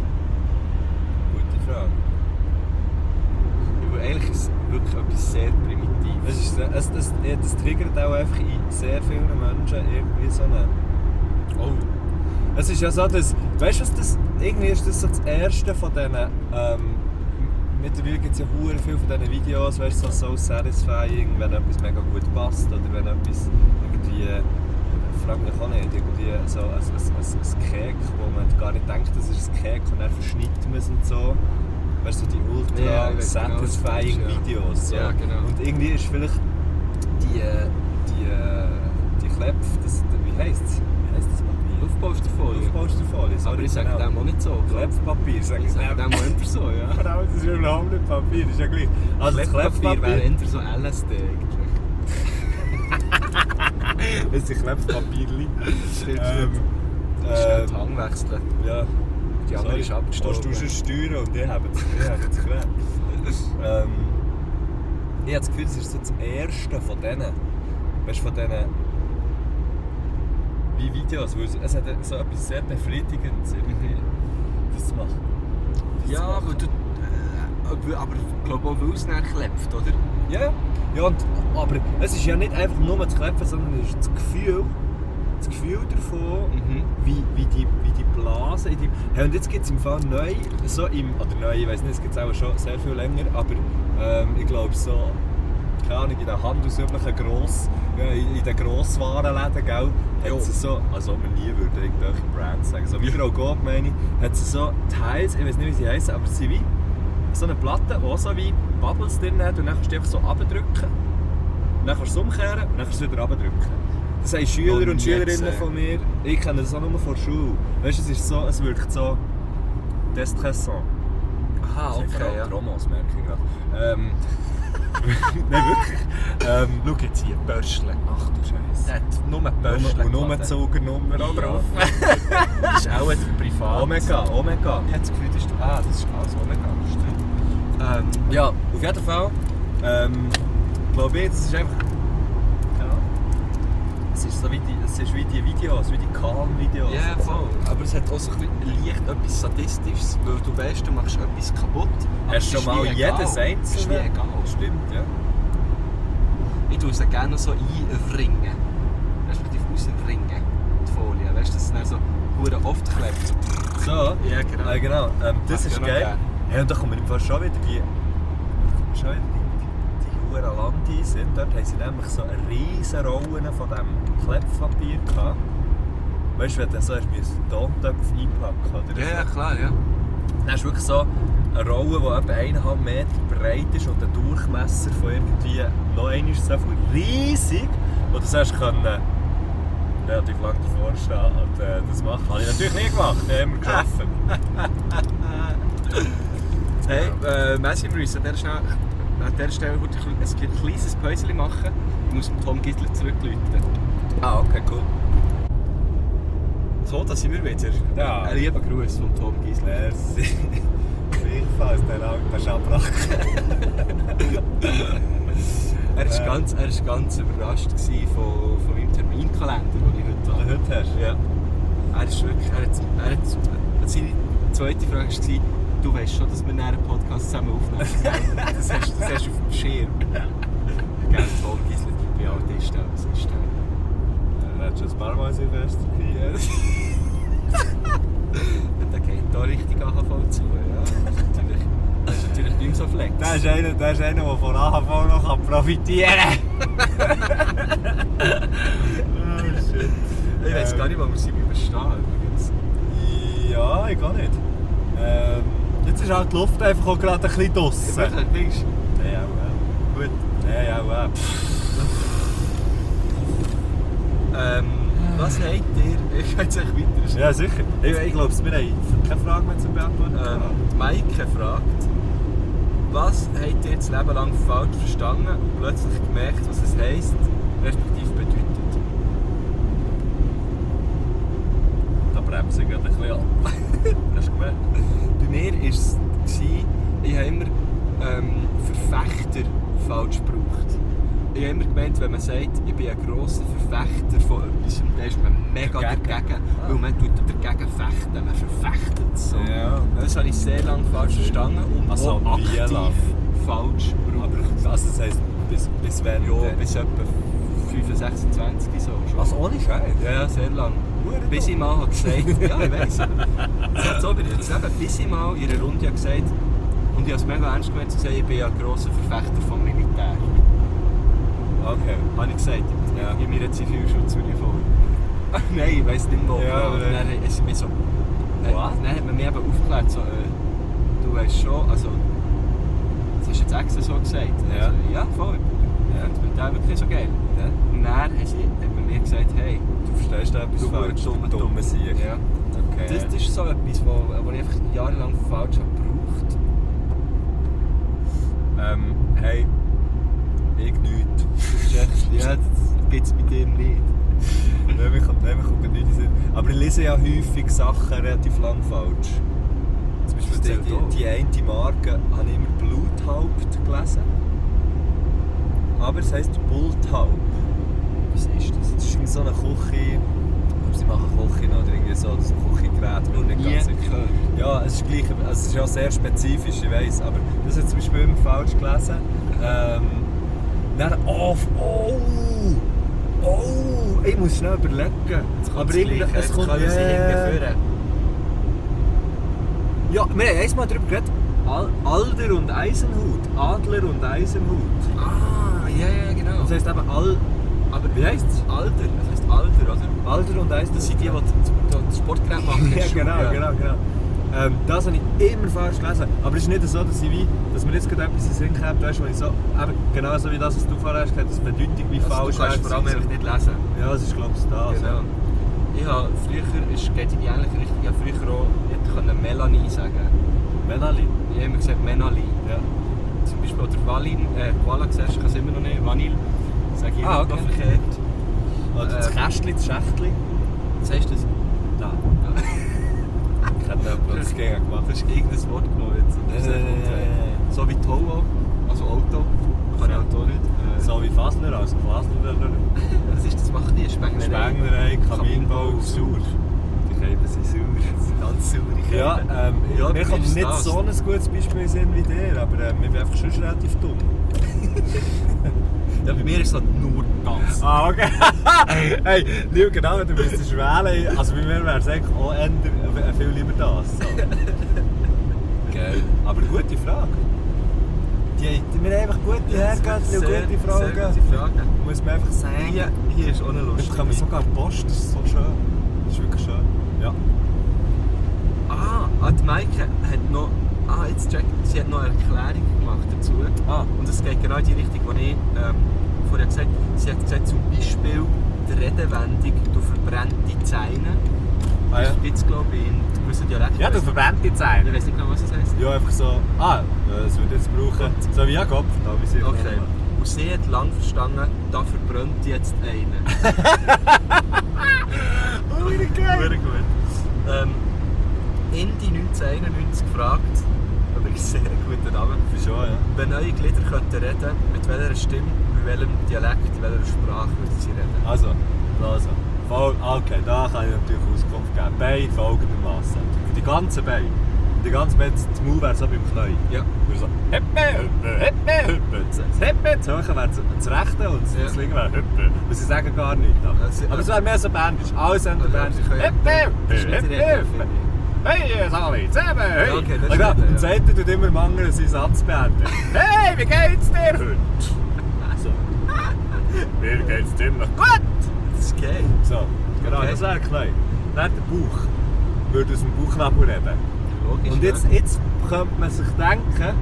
Gute Frage. Weil eigentlich ist es wirklich etwas sehr Primitives. Das triggert auch einfach in sehr vielen Menschen irgendwie so eine... Oh, Es ist ja so, dass... Weißt du was das... Irgendwie ist das so das erste von diesen... mittlerweile gibt es ja verdammt viele von diesen Videos, weißt du, so satisfying, wenn etwas mega gut passt oder wenn etwas irgendwie... Ich frage mich auch nicht, irgendwie so ein Cake, wo man gar nicht denkt, das ist ein Cake und dann verschneidet man es und so. Weißt du, die ultra Ja, ich weiss genau, was du satisfying meinst, ja. Videos. So. Ja, genau. Und irgendwie ist vielleicht die Klepf, wie heisst es? Wie heisst das Papier? Luftpolsterfolie. Luftpolsterfolie. Aber ich sage dem auch nicht so. Klepfpapier, sage Ich sage dem auch immer so, ja. Genau, das ist überhaupt nicht Papier, das ist ja gleich. Also das Klepfpapier wäre Klepfpapier, eher so LSD eigentlich. das sind Klepfpapierli. Schnell den Hang wechseln. Ja. Die andere ist abgestorben. Kannst du schon steuern und ich habe es geklärt. Ich habe das Gefühl, das ist so das erste von denen. Weißt du, von diesen wie Videos, weil es hat so etwas sehr Befriedigendes irgendwie, das zu machen. Das Ja, zu machen. aber ich glaube auch, weil es nachher klebt, oder? Ja, ja aber es ist ja nicht einfach nur das Klepfen, sondern es ist das Gefühl davon, wie die Blase in die... Hey, und jetzt gibt es im Fall neu, ich weiss nicht, es gibt es auch schon sehr viel länger, aber ich glaube so, keine Ahnung, in den handelsüblichen in den Grosswarenläden, gell, hat sie so, als ob man nie würde irgendwelche Brands sagen, so wie Frau Gott, meine ich, hat sie so Teils, ich weiß nicht, wie sie heissen, aber sie sind wie so eine Platte, die auch so wie Bubbles drin hat und dann kannst du einfach so runterdrücken, dann kannst du es umkehren und dann kannst du es wieder runterdrücken. Das haben Schüler und Schülerinnen von mir, ich kenne das auch nur von der Schule. Weißt du, es wirkt so destressant. Aha, okay, ja. Promos, merke ich gerade. Nein, wirklich. Schau jetzt hier, Börschle. Ach du Scheiße. Der hat nur Börschle. Und nur die Zugernummer auch drauf. Das ist auch ein Privat. Omega. Ich habe das Gefühl, das ist alles Omega. Stimmt. Ja, auf jeden Fall. Glaube ich, das ist einfach... Ja. Es ist so wie die Videos, wie die Calm-Videos. Ja, voll. Aber es hat auch so leicht etwas Sadistisches, weil du weißt, du machst etwas kaputt. aber Hast es du ist schon mal wie jedes egal. Es ist wie einzelne? egal. Stimmt, ja. Ich tue es dann gerne so einringen. Respektive ausringen, die Folie. Weißt du, dass es dann so verdammt oft klebt. So? Ja, genau. Genau. Das Ach, ist genau, geil. ja. Hey, und da kommen wir schon wieder die Huren Landi sind. Dort haben sie nämlich so eine riesen Rollen von diesem Klepfpapier gehabt. Weißt du, wenn du so einen Tontöpf einpacken oder Ja, so. klar, ja. Dann hast du wirklich so eine Rolle, die etwa 1,5 Meter breit ist und der Durchmesser von irgendwie noch einmal so viel riesig, wo du sagst, relativ lange davor stehen und das machen. Habe ich natürlich nie gemacht, ich habe immer geschaffen. Hey, Messi, wir müssen an dieser Stelle ein kleines Päuschen machen. Ich muss Tom Gisler zurückrufen. Ah, okay, cool. So, da sind wir wieder. Ja. Ein lieber Gruß von Tom Gisler. Merci. Gleichfalls, der Schabrack. Er war ganz überrascht von meinem Terminkalender, den ich heute habe. Heute hast du? Ja. Seine zweite Frage war, du weißt schon, dass wir einen Podcast zusammen aufnehmen. das hast du auf dem Schirm. Gell, Tom Gisler, wie alt ist der? Was ist der? Er hat schon ein paar Mal Silvester gefeiert. Der geht da richtig AHV zu. Ja. Das ist natürlich nicht mehr so flex. Der ist einer, der von AHV noch profitieren kann. Oh shit. Ich weiß gar nicht, wo wir sind überstehen übrigens. die Luft einfach auch gerade ein bisschen draussen. Wirklich, denkst du? Nein, auch. Gut. Nein, auch. Was habt ihr? Ich gehe jetzt echt weiter. Ja, sicher. Ich glaube, wir haben keine Frage mehr zu beantworten. Maike fragt, was habt ihr das Leben lang falsch verstanden und plötzlich gemerkt, was es heisst, respektive bedeutet? Da bremse ich gerade ein bisschen ab. Hast du gemerkt? Bei mir war es, ich habe immer Verfechter falsch gebraucht. Ich habe immer gemeint, wenn man sagt, ich bin ein grosser Verfechter von etwas, dann ist man mega dagegen, weil man tut dagegen fechten, man verfechtet es so. Ja. Das habe ich sehr lange falsch verstanden und Also, auch wie aktiv lang? falsch gebraucht. Aber also, das heisst, bis wenn? Ja, bis etwa 25, 26 so schon. Also ohne Scheiß? Ja, sehr lang. Bis ich mal habe gesagt, ja, ich weiss. Es hat so bei mir das Leben, bis ich mal in einer Runde habe gesagt, und ich habe es mega ernst gemeint zu sagen, ich bin ein grosser Verfechter vom Militär. Okay. Habe ich gesagt, in meiner Zivilschutzuniform. Nein, ich weiss nicht mehr. Ja, aber dann ist mir so... Dann hat man mich eben aufgeklärt, so, du weißt schon, also... Das hast du jetzt extra so gesagt. Ja. Also, ja, voll. Ich finde das Militär wirklich so geil. Ja. Und dann hat man mir gesagt, hey, Du verstehst da etwas du falsch. dumme Sieg. Ja. Okay. Das ist so etwas, was ich einfach jahrelang falsch habe gebraucht. Hey, ich nichts. Ja, das gibt es bei dir nicht. Nein, mir kommt nichts in den Sinn. Aber ich lese ja häufig Sachen relativ lang falsch. Zum Beispiel die eine Marke habe ich immer Bluthaupt gelesen. Aber es heisst Bulthaupt. Was ist das? Das ist irgendwie so eine Küche. Ich glaube, sie machen Küche oder irgendwie so ein Küchengerät. Ich bin nicht ganz sicher. Ja, es ist gleich, also es ist ja sehr spezifisch, ich weiss. Aber das habe ich zum Beispiel immer falsch gelesen. Dann ich muss schnell überlegen. Aber es kommt kann sie hingeführen. Ja, wir haben einmal darüber geredet. Alder und Eisenhut. Adler und Eisenhut. Ah, ja, genau. Das heisst eben Aber wie heisst es? Alder, das heisst Alder, oder? Alder und Eisenhut. Das sind die das Sportgerät machen. Ja, genau. Das habe ich immer falsch gelesen. Aber es ist nicht so, dass mir jetzt gerade etwas in den Sinn kommt, weißt, wo ich so, eben genau so wie das, was du vorher hast gesagt hast, das Bedeutung wie falsch Du kannst vor allem einfach nicht lesen. Ja, das ist glaube ich das. Genau. Ich habe früher, es geht in die ähnliche Richtung, ich habe früher auch nicht Melanie sagen. Melanie? Ich habe immer gesagt Menali. Ja. Zum Beispiel oder Koala siehst, ich kann es immer noch nicht, Vanille. Sage ich okay. noch verkehrt. Oder das Kästchen, das Schächtchen. Sagst du das? Nein. Ja. Ich hätte jemand das gegen gemacht. Du hast irgendein Wort genommen jetzt. So wie Toho, also Auto. Kann ich Auto nicht. So wie Fasler, also Fasler. Das macht die Spenglerei. Spenglerei, Kaminbau, sauer. Die Käben sind sauer. Ganz sauer. Ja, mir kommt ist nicht das. so ein gutes Beispiel in den Sinn wie dir, aber wir sind einfach schon relativ dumm. Ja, bei mir ist es halt nur das. Ah, okay. Hey, lieber genau, du müsstest wählen. Also bei mir wäre es eigentlich auch viel lieber das. So. Geil. Aber gute Frage. Wir haben einfach gute Herrgöttli und gute Fragen. Sehr gute Fragen. Muss man einfach sagen. Hier ist auch eine Wir lustige. bekommen sogar Post, das ist so schön. Das ist wirklich schön. Ja. Die Maike hat noch... jetzt check. Sie hat noch eine Erklärung gemacht dazu. Und es geht genau in die Richtung, die ich vorher gesagt habe. Sie hat gesagt, zum Beispiel die Redewendung «Du verbrennte Zähne». Ja. Das gibt es, glaube ich, in gewissen Dialekten. Ja, du verbrennst die Zähne. Ich weiß nicht genau, was das heisst. Ja, einfach so. Das würde ich jetzt brauchen. So wie ein Kopf. Da, wie sie Okay. Und sie hat lange verstanden, da verbrennt jetzt einer. Oh, wie geil. Sehr gut. Ende 1991 gefragt, übrigens sehr guter Name. Schon, ja. Wenn neue Glieder könnten reden, mit welcher Stimme, mit welchem Dialekt, in welcher Sprache würden sie reden? Also. Okay, da kann ich natürlich Auskunft geben. Beine folgendermaßen. Die ganzen Beine. Die ganze Beine, das Maul wäre so beim Knie. Ja. So, Hüppe. Das Hüppe, das Hohe wäre das Rechte und das Linke wäre Hüppe. Und sie sagen gar nichts. Aber es wäre mehr so bändisch. Alles an der Bändisch. Hüppe. Hey, Sami, zusammen, hey! Okay, das ist und das eine tut immer im anderen seinen Satz beenden. Hey, wie geht's dir heute? So. Mir geht's ziemlich gut! Das ist geil. So, genau, Okay. das wäre klein. Dann der Bauch. Würde aus dem Bauchnabel reden. logisch. Und jetzt könnte man sich denken, ja,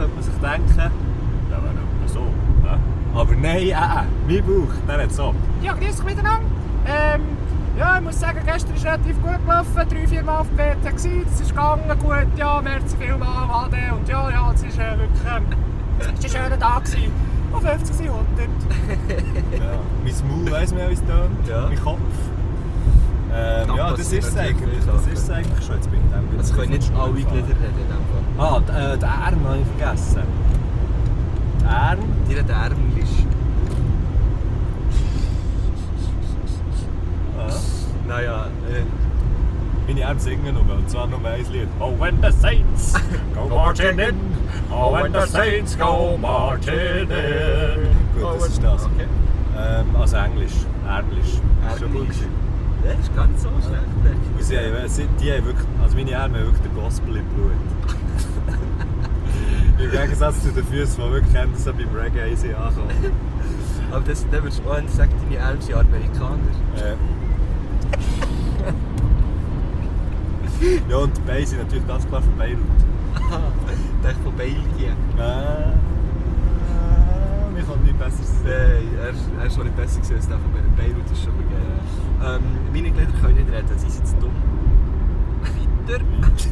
wenn so, ja. Aber nein, mein Bauch, der hat so. Ja, grüß euch miteinander. Ja, ich muss sagen, gestern ist relativ gut gelaufen. 3-4 Mal auf dem WT gewesen. Es ist gegangen gut. Ja, merci vielmals, Ade. Und ja, es ist wirklich es ist ein schöner Tag gewesen. Auf 50 sind 100. Ja. Mein Maul weiss man ja, wie es tönt. Ja. Mein Kopf. Ja, das ist es eigentlich. Das ist es eigentlich schon. Jetzt bin ich dem Also können nicht alle Glieder reden in dem Fall. Die Arme habe ich vergessen. Die Arme? Dir der Ärmlisch. Naja, Meine Arme singen nur, und zwar nur ein Lied. Oh, when the Saints go marching in. Oh, when the Saints go marching in. Gut, das ist das. Okay. Also Englisch, Ärmlisch. Schon gut gewesen. Ja, ist gar nicht so schlecht. Und die haben wirklich, also meine Arme haben wirklich den Gospel im Blut. Im Gegensatz zu den Füßen, die wirklich so beim Reggae sind ankommen. Aber dann würdest du auch sagen, deine Arme sind Amerikaner. Ja, und die Beine sind natürlich ganz klar von Beirut. Aha, ich dachte von Belgien. Mir kann nicht besser sein. Er ist schon nicht besser gewesen als der von Beirut, ist schon geil. Meine Glieder können nicht reden, sie sind zu dumm. Weiter.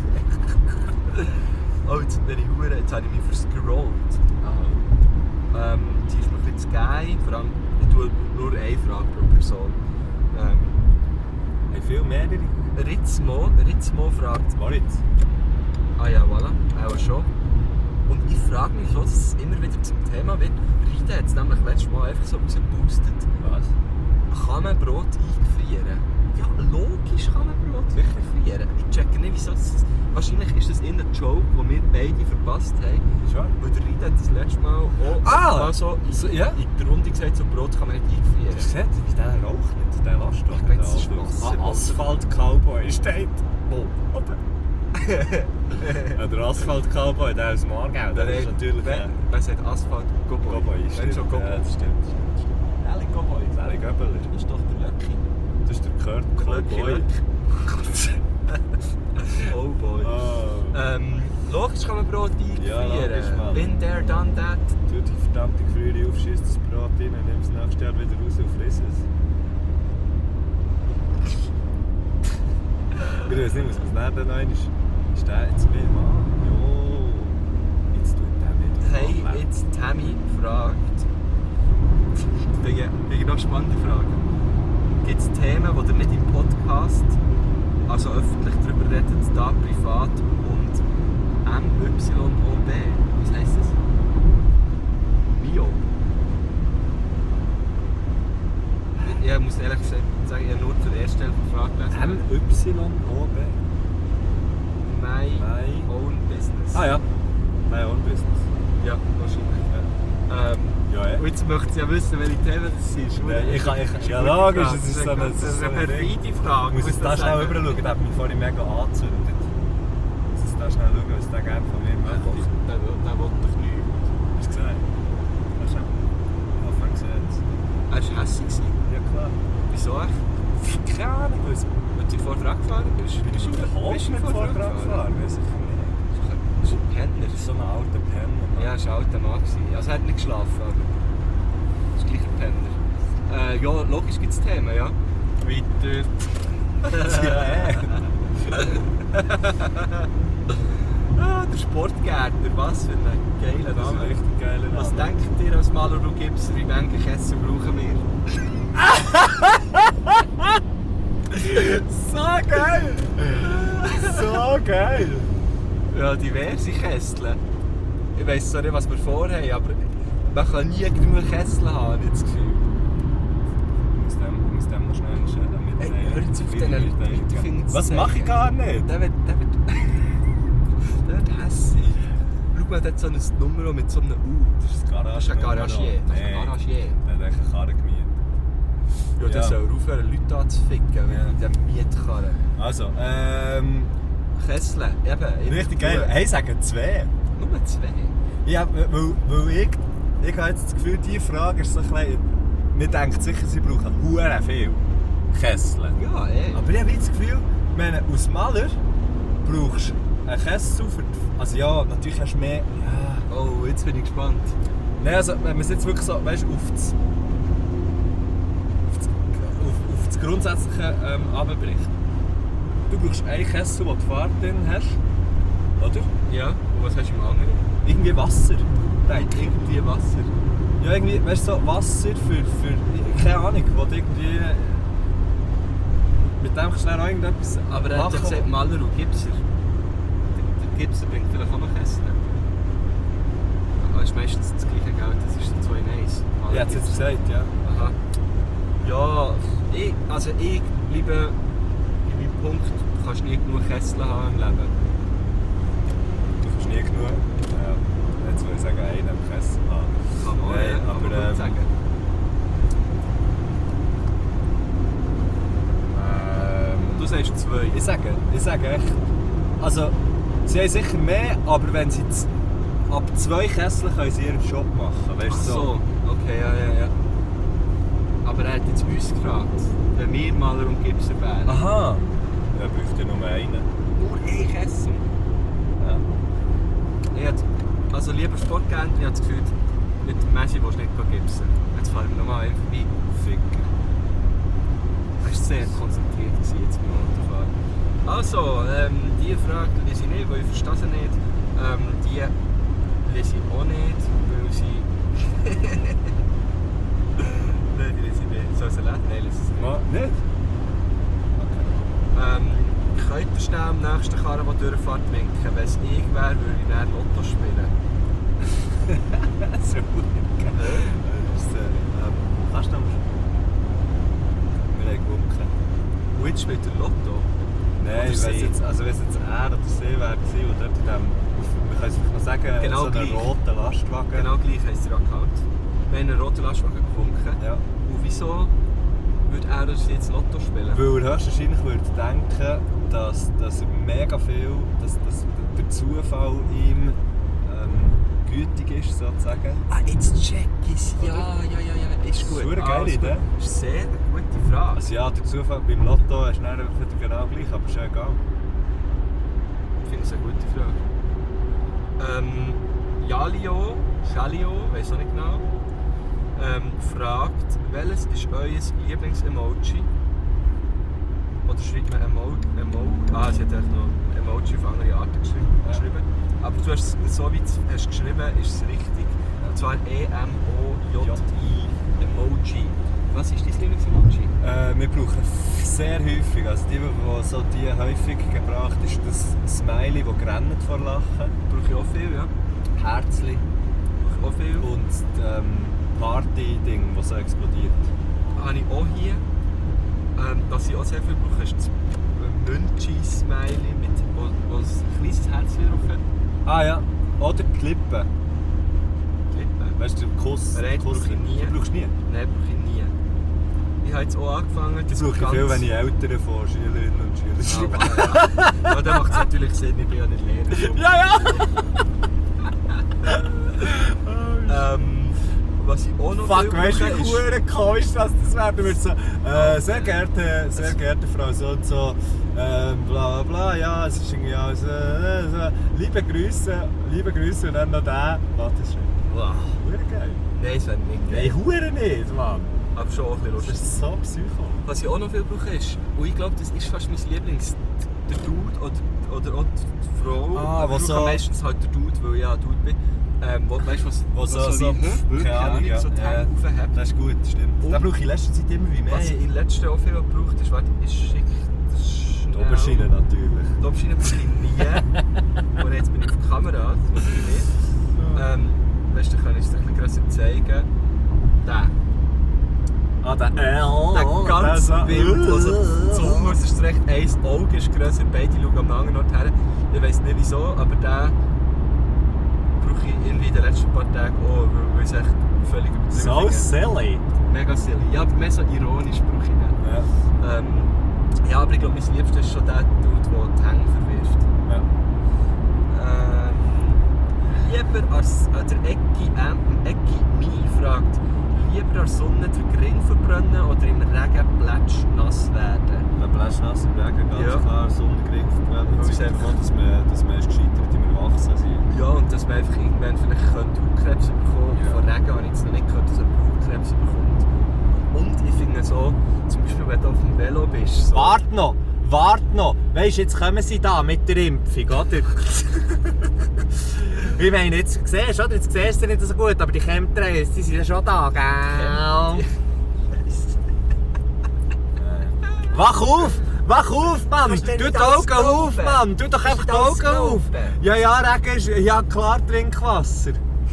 Oh, jetzt bin ich hure, jetzt habe ich mich verscrollt. Die ist mir ein bisschen zu geil, vor allem, ich tue nur eine Frage pro Person. Haben viel mehrere? Ritzmo fragt... Moritz? Ah ja, voilà, auch schon. Und ich frage mich schon, dass es immer wieder zum Thema wird. Rita hat es nämlich letztes Mal einfach so rausgeboostet. Was? Kann man Brot eingefrieren? Ja, logisch kann man Brot eingefrieren. Ich checke nicht, wieso das... Wahrscheinlich ist das ein Joke, den wir beide verpasst haben. Schon? Weil der Rita hat das letzte Mal auch mal so in der Runde gesagt, so Brot kann man nicht eingefrieren. Hast du gesehen, wie der raucht nicht? Der lasst doch. Ich glaube, das ist Wasser. Asphalt-Cowboy steht. Wo? Oben. Der Asphalt-Cowboy, der aus dem Aargau, der ist natürlich... Wer sagt Asphalt-Cowboy? Cowboy, Wenn stimmt. schon Cowboy. Ja, das stimmt. Eli Cowboy. Eli Göbeler. Das ist doch der Löcki. Das ist der Kurt Cowboy. Oh boy. Logisch kann man Brot eingefrieren. Ja, logisch, Mann. Been there, done that. Tu die verdammte Gefriere auf, schießt das Brot rein, nimm es nächstes Jahr wieder raus und friss es. Ich weiß nicht, muss man es nicht dann noch einmal... Ist der jetzt mehr Mann? Jo. Jetzt tut der wieder... Hey, jetzt Tammy fragt... Wegen noch eine spannende Frage. Gibt es Themen, die ihr nicht im Podcast, also öffentlich darüber redet, da privat und MYOB? Was heisst das? Myob. Ich muss ehrlich gesagt sagen, ich habe nur zur ersten Stelle die Frage gelesen. MYOB? My own business. Ah ja. My own business. Ja, wahrscheinlich. Ja, Und jetzt möchte sie ja wissen, welche Themen das ist. Ja, logisch, es ist so eine... Das ist eine perfide Frage. Ich muss es da schnell rüberschauen, der hat mich vorhin mega angezündet. Ich muss es da schnell schauen, was der gerne von mir möchte. Der will doch nichts. Hast du gesehen? Hast du Anfang gesehen? Er war hässlich. Ja klar. Wieso echt? Keine Ahnung, weil Wenn du Vortrag gefahren bist? ich bin überhaupt nicht Vortrag gefahren. Weiß ich nicht. Das ist ein Penner. Das ist so ein alter Penner. Ja, er war ein alter Mann. Also er hat nicht geschlafen, aber das ist gleich ein Penner. Ja, logisch gibt es Themen, ja. Weiter. Der Sportgärtner, was für ein geiler Das ist ein Name. richtig geiler Name. Was denkt ihr als Maler und Gipser, wie viele Kessel brauchen wir? So geil! So geil! Ja, diverse Kessel. Ich weiss zwar nicht, was wir vorhaben, aber man kann nie genug Kessel haben, habe ich das Gefühl. Ich muss dem noch schnell mitnehmen. Hey, hör jetzt auf den Leuten, die finden es Was mache ich gar nicht? Der wird hässlich. Schau mal, der hat so eine Nummer mit so einem U. Das ist Das ist ein Garagier. Das ist ein Garagier. Der hat eigentlich eine Karre gemietet. Ja, der soll aufhören, Leute anzuficken mit dem Mietkarren. Also, Kessel, eben. richtig geil. Hey, sagen 2. Nur 2. Ja, weil ich habe jetzt das Gefühl, diese Frage ist so ein bisschen... Man denkt sicher, sie brauchen verdammt viel Kessel. Ja, ey. Aber ich habe das Gefühl, als Maler brauchst du ein Kessel für die... Also ja, natürlich hast du mehr... Ja. Oh, jetzt bin ich gespannt. Nein, also wenn man es jetzt wirklich so, weißt du, auf das Grundsätzliche runterbricht. Du brauchst einen Kessel, wo du Farbe drin hast, oder? Ja, und was hast du im anderen? Irgendwie Wasser, denke ich. Irgendwie Wasser. Ja, irgendwie, weißt du, so Wasser für keine Ahnung, wo du irgendwie... Mit dem kannst du dann auch irgendetwas Aber er hat ja gesagt, Maler und Gipser. Der Gipser bringt vielleicht auch noch Kessel. Aber es ist meistens das gleiche Geld, das ist so 2 in 1. Ja, hat es jetzt gesagt, ja. Aha. Ja, ich liebe in meinem Punkt, du kannst nie genug Kessel haben im Leben. Du kannst nie genug... jetzt würde ich sagen, einen im Kessel haben. Kann man, Nein, ja, aber aber, sagen. Du sagst 2. Ich sage echt... Also, sie haben sicher mehr, aber wenn sie ab 2 Kessel können sie ihren Job machen, weißt Ach du? so, okay, ja. Aber er hat jetzt uns gefragt, wenn wir Maler und Gipser wären. Aha! Ja, braucht ja nur einen. Nur ein Kessel? Ja. Also lieber Sportgänger, ich habe das Gefühl, mit Messi willst du nicht gipsen. Jetzt fahren wir nochmal vorbei. Ficker. Er war sehr konzentriert jetzt beim Autofahren. Also, die Frage lese ich nicht, weil ich verstehe sie nicht. Die lese ich auch nicht, weil sie... Nein, die lese ich nicht. Soll ich sie lesen? Nein, lese ich sie nicht. Nicht? Könnt ihr schnell am nächsten Karren, der durchfährt, winken? Wenn es ich wäre, würde ich dann Lotto spielen. So gut. Kannst du noch? Wir haben gewunken. Und jetzt spielt er Lotto? Nein, Oder wenn es sie? jetzt er oder sie wäre gewesen, und dort in dem, wir können es vielleicht noch sagen, Genau so einen gleich. roten Lastwagen. Genau gleich heisst der Account. Wir haben einen roten Lastwagen gewunken. Ja. Und wieso würde er jetzt Lotto spielen? Weil er höchstwahrscheinlich würde denken, dass er mega viel, dass der Zufall ihm gütig ist, sozusagen. Ah, jetzt check ich's. Ja, ist gut. Das ist eine geile Idee. Das ist sehr eine gute Frage. Also ja, der Zufall beim Lotto ist dann einfach wieder genau gleich, aber ist ja egal. Ich finde es eine gute Frage. Jalio, weiß auch nicht genau, fragt, welches ist euer Lieblings-Emoji? Oder schreibt man sie hat eigentlich noch Emoji auf andere Arten geschrieben. Aber du hast es so wie du hast geschrieben, ist es richtig. Und zwar E-M-O-J-I, Emoji. Was ist dein Lieblings-Emoji? Wir brauchen sehr häufig, also die häufig gebraucht ist das Smiley, das grennt vor Lachen. Brauche ich auch viel, ja. Herzli. Brauche ich auch viel. Und das Party-Ding, das so explodiert. Habe ich auch hier. Was ich auch sehr viel brauche, ist das Münchi-Smiley, wo ein kleines Herzchen drauf hat. Ah ja, oder die Lippen. Lippen. Weißt du, den Kuss. Nein, das brauche ich nie. Du brauchst nie? Nein, brauche ich nie. Ich habe jetzt auch angefangen... Das brauche ich viel, wenn ich Eltern von Schülerinnen und Schülern schreibe. Ja, dann macht es natürlich Sinn, ich bin ja nicht Lehrer. Was ich auch noch Fuck, weißt du, wie ist... verdammt komisch das wäre? Du würdest so, sehr geehrte Frau so und so, bla bla bla, ja, es ist irgendwie alles, liebe Grüße und dann noch der. Warte, das ist schön. Wow. Verdammt geil. Nein, das wäre nicht geil. Nein, verdammt nicht, Mann. Aber schon auch ein bisschen Das lustig. ist so psycho. Was ich auch noch viel brauche ist, und ich glaube, das ist fast mein Lieblings, der Dude oder auch die Frau. Ah, aber was ich so- brauche meistens halt der Dude, weil ich ja Dude bin. Weißt du, was So, wie keine Ahnung, ja. so die Hände aufhebt. Das ist gut, stimmt. Und- Den brauche ich in letzter Zeit immer wie mehr. Was ich in letzter Jahr auch viel gebraucht ist, warte, ist schick. Das ist Die Oberschiene natürlich. Die Oberschiene brauche ich nie. Und jetzt bin ich auf der Kamera, das muss ich nicht. Weißt du, kann ich es dir ein bisschen grösser zeigen. Der. Ah, der Der ganz wild, also die Zunge ist recht, ein Auge ist grösser, beide schauen am anderen Ort her. Ich weiss nicht wieso, aber den brauche ich irgendwie in den letzten paar Tagen auch, weil es echt völlig übertrieben So ist. silly. Mega silly. Ja, aber mehr so ironisch brauche ich nicht. Ja. Ja, aber ich glaube, mein Liebster ist schon der Dude, der die Hänge verwirft. Ja. Lieber als der Ecki Mi fragt, lieber an der Sonne den Ring verbrennen oder im Regen plätsch nass werden? Man ist nass im Regen, ganz Ja. klar, Sonnengriff. Weil es Zeigt einfach- davon, dass man ist gescheitert im Erwachsensein. Ja, und dass man einfach irgendwann vielleicht Hautkrebs bekommt. Ja. Von Regen habe ich jetzt noch nicht gehört, dass jemand Hautkrebs bekommt. Und ich finde so, zum Beispiel wenn du auf dem Velo bist. So, Wart noch! Weisst, jetzt kommen sie da mit der Impfung, oder? Ich meine, jetzt siehst du, oder? Jetzt siehst du nicht so gut, aber die Chemtrails, die sind ja schon da, gell? Wach auf! Wach auf, Mann! Kannst du Tu nicht die alles Augen auf, glauben? Mann! Tu doch einfach die alles Augen auf! glauben? Ja, Regen ist... Ja, klar, Trinkwasser.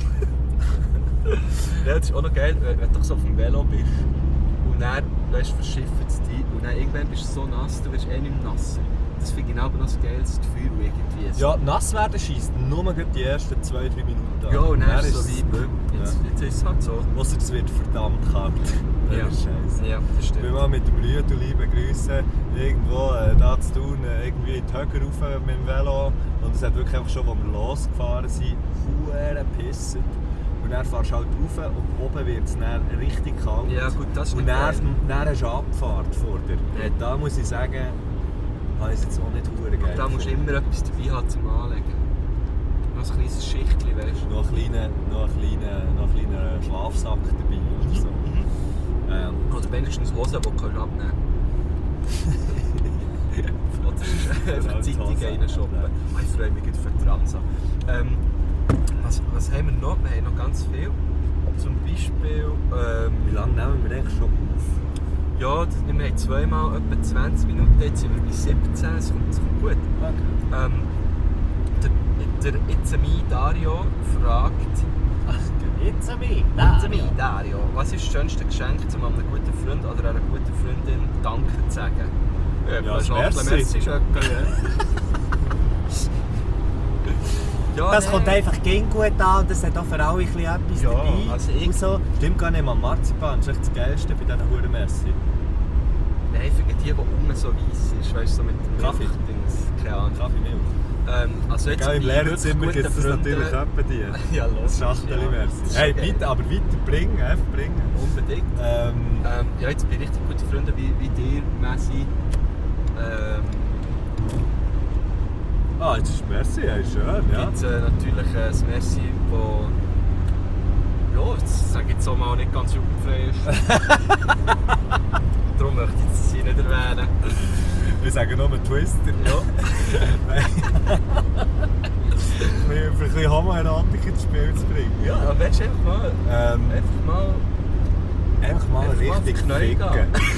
Ja, das ist auch noch geil, wenn du doch so auf dem Velo bist und dann verschifft es dich und dann irgendwann bist du so nass, du wirst eh nicht mehr nasser. Das finde ich aber noch ein geiles Gefühl irgendwie. So. Ja, nass werden scheisst nur gerade die ersten 2-3 Minuten an. Ja, und dann ist es es- so wie, jetzt ist es halt so. Ausser es wird verdammt kalt. Das Ja. ist scheiße. Ja, das Ich bin stimmt. mal mit dem Rüdu, liebe Grüße, irgendwo da zu tun, irgendwie in die Höhe rauf mit dem Velo. Und es hat wirklich einfach schon, als wir losgefahren sind, verdammt gepisst. Und dann fährst du halt rauf und oben wird es dann richtig kalt. Ja gut, das ist Und nicht dann, geil. dann hast du eine Abfahrt vor dir. Ja. Und da muss ich sagen, habe ich es jetzt auch nicht verdammt geil. Da musst du immer etwas dabei haben zum Anlegen. Noch ein kleines Schichtchen, weißt du. Noch ein kleiner Schlafsack dabei oder so. Oder wenigstens Hosen, die du abnehmen kannst. Oder einfach Genau, die Zeitung Hose reinshoppen. abnehmen. Oh, ich freue mich gut für die Transa. Was haben wir noch? Wir haben noch ganz viel. Zum Beispiel... Wie lange nehmen wir eigentlich schon auf? Ja, wir haben zweimal etwa 20 Minuten, jetzt sind wir bei 17, das kommt gut. Der Itzemi Dario fragt, Jetzt an mich! Itzemi Dario, was ist das schönste Geschenk, um einem guten Freund oder einer guten Freundin Danke zu sagen? Ja, das Schaffeln, Merci. ist okay, ja. Das kommt einfach gegen gut an und das hat auch für alle ein bisschen etwas Ja, dabei. also ich- und so. Stimmt gar nicht mal Marzipan, das ist echt das Geilste bei diesen Huren Messi. Nein, ich finde die unten so weiss ist, weißt du, so mit dem Kaffee? Milchdings, keine Ahnung. Kaffeemilch. Also jetzt Gell, im bei Lehrerzimmer wirklich gibt es das guten natürlich Freunden- auch bei dir. Ja, Das los. Schachtel Merci. Hey, weiter, aber weiter bringen, einfach bringen. Unbedingt. Ja, jetzt bei richtig guten Freunden wie dir, Messi. Jetzt ist Merci, ja, ist schön, ja. Gibt es natürlich ein Messi, das ja, das sage ich jetzt auch mal nicht ganz jugendfrei ist. Darum möchte ich jetzt sie nicht erwähnen. Wir sagen nur Twister. Ja. Für ein bisschen Homoerotik ins Spiel zu bringen. Ja, dann willst du einfach mal, Einfach mal Einfach mal auf die richtig Knie ficken.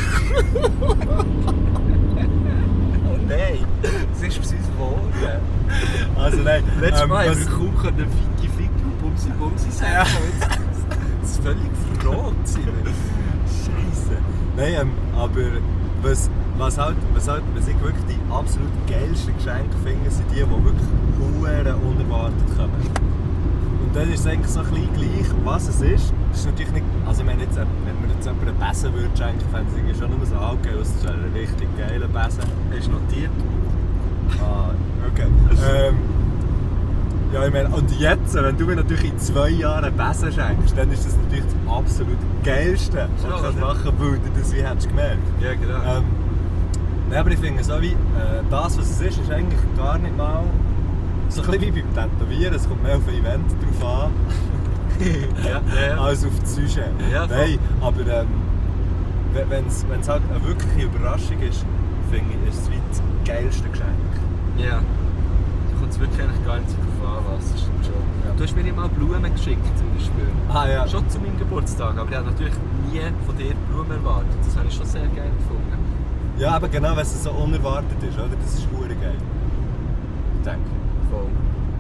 oh nein, das ist was uns geworden. Also nein, Letztes Mal haben was- wir kaum Ficky und Bumsi sagen. Das ist völlig verrot. Scheisse. Nein, aber was ich wirklich die absolut geilsten Geschenke finde, sind die wirklich verdammt unerwartet kommen. Und dann ist es eigentlich so ein bisschen gleich, was es ist. Das ist natürlich nicht, also ich meine jetzt, wenn man jetzt jemanden einen Besen würde schenken, fände ich es schon nur so halb geil, es ist ein richtig geiler Besen. Ist notiert. Ah, okay. Ja, ich meine, und jetzt, wenn du mir natürlich in 2 Jahren einen Besen schenkst, dann ist das natürlich das absolut Geilste, was Ja, du kannst oder? machen kannst, weil du das wie hättest du gemerkt. Ja, genau. Nein, aber ich finde so wie, das, was es ist eigentlich gar nicht mal so ein bisschen wie beim Tätowieren. Es kommt mehr auf ein Event drauf an, ja. als auf das Sujet. Ja, voll. Nein, aber wenn es halt eine wirkliche Überraschung ist, finde ich, ist es wie das geilste Geschenk. Ja. Da kommt es wirklich eigentlich gar nicht so drauf an, was es ist. Schon. Ja. Du hast mir immer Blumen geschickt zum Beispiel. Ah ja. Schon zu meinem Geburtstag, aber ich habe natürlich nie von dir Blumen erwartet. Das habe ich schon sehr geil gefunden. Ja, aber genau, wenn es so unerwartet ist, oder? Das ist verdammt geil. Ich denke. Voll.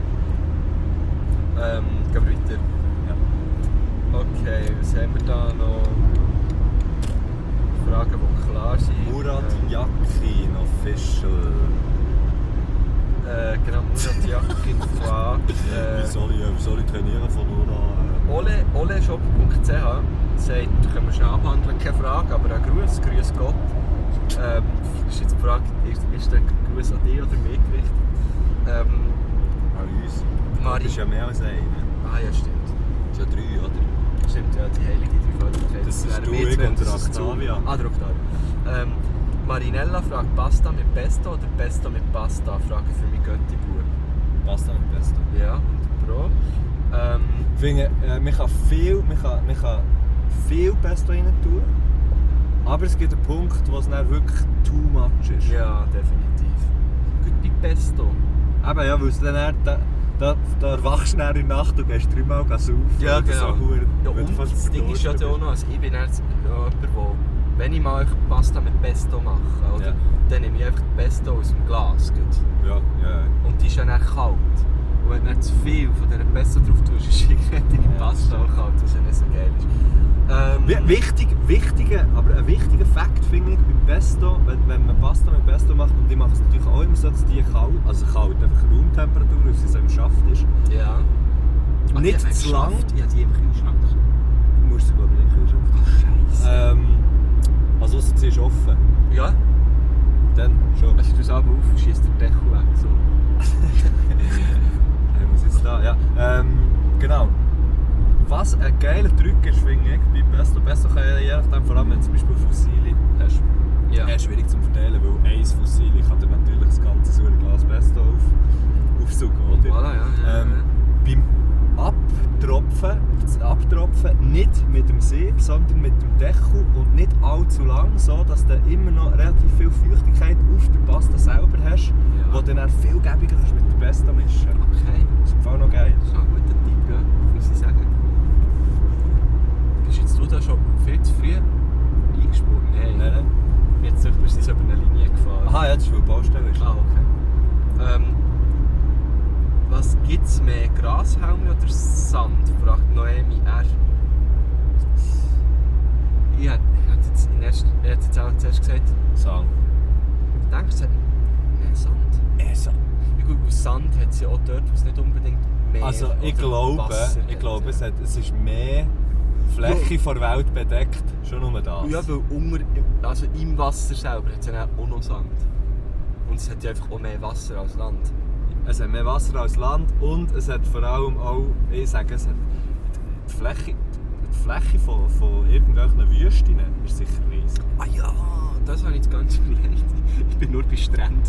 Gehen wir weiter. Ja. Okay, was haben wir da noch? Fragen, die klar sind. Murat Yakin Official. Genau, Murat Yakin fragt. Wie soll ich trainieren von nur an? Oleshop.ch sagt, können wir schnell abhandeln, keine Frage, aber ein Grüß Gott. Ist jetzt die Frage, ist der Gruß an dich oder mich gerichtet? An uns. Mari. Das ist ja mehr als einer. Ah ja, stimmt. Das ist ja 3, oder? Stimmt, ja, die heilige Dreifaltigkeit. Das ist wäre du, mir ich zu, und der das ist zu- Octavia. Ah, der Octavia. Marinella fragt Pasta mit Pesto oder Pesto mit Pasta? Frage für mich Götti-Bub. Pasta mit Pesto. Ja, und Bro. Ich finde, man kann viel Pesto rein tun, aber es gibt einen Punkt, wo es dann wirklich too much ist. Ja, definitiv. Gut bei Pesto. Eben, ja, weil es dann da erwachst du dann in der Nacht und gehst 3-mal saufen. Ja, oder genau. So, Ja, und das Ding ist ja auch noch, also ich bin jetzt jemand, der, wenn ich mal Pasta mit Pesto mache, oder, Ja. dann nehme ich einfach die Pesto aus dem Glas. Gut. Ja. Und die ist ja dann kalt. Und wenn du nicht zu viel von dieser Pesto drauf tust, ist die Pasta auch kalt, was ja nicht so geil ist. Aber ein wichtiger Fakt finde ich beim Pesto, wenn man Pasta mit Pesto macht, und ich mache es natürlich auch immer so, dass die kalt, einfach Raumtemperatur, weil sie so im Schaft ist. Ja. Nicht die haben zu lang. geschafft. Ich habe die im Kühlschrank. Du musst sie glaube ich nicht in den Kühlschrank. Scheiße. Also ausser sie ist offen. Ja. Dann schon. Also du es aber auf und schießt den Deckel weg. So. Ich muss jetzt da, ja. Genau. Was ein geiler Trick ist, finde ich, bei Pesto. Pesto kann ja je nachdem, vor allem wenn du zum Beispiel Fossili hast, eher schwierig zu verteilen, weil ein Fossili kann dir natürlich das ganze so ein Glas Pesto aufsuchen, oder? Voilà, ja. Beim Abtropfen nicht mit dem Sieb, sondern mit dem Deckel und nicht allzu lang, so dass du immer noch relativ viel Feuchtigkeit auf der Pasta selber hast, Ja. die dann viel gäbiger kannst mit der Pesto mischen. Okay. Das ist im Fall noch geil. Das ist noch ein guter Tipp, ja, muss ich sagen. Bist jetzt du da schon viel zu früh eingesprungen? Nein. Jetzt sind wir so über eine Linie gefahren. Aha, ja, das ist, weil die Baustelle ist. Ah, okay. Was gibt es mehr, Grashalme oder Sand? Fragt Noemi R. Ich hätte jetzt auch zuerst gesagt, Sand. denkst du, es hat mehr Sand? Sand. Ja gut, aus Sand hat es ja auch dort, wo es nicht unbedingt mehr Also ich oder Wasser glaube, hat. es ist mehr Fläche von der Welt bedeckt, schon nur das. Ja, weil also im Wasser selber hat es ja auch noch Sand. Und es hat ja einfach auch mehr Wasser als Land. Es hat mehr Wasser als Land und es hat vor allem auch, ich sage es, hat die Fläche von irgendwelchen Wüsten ist sicher riesig. Ah ja, das habe ich jetzt ganz überlegt. Ich war nur bei Stränden.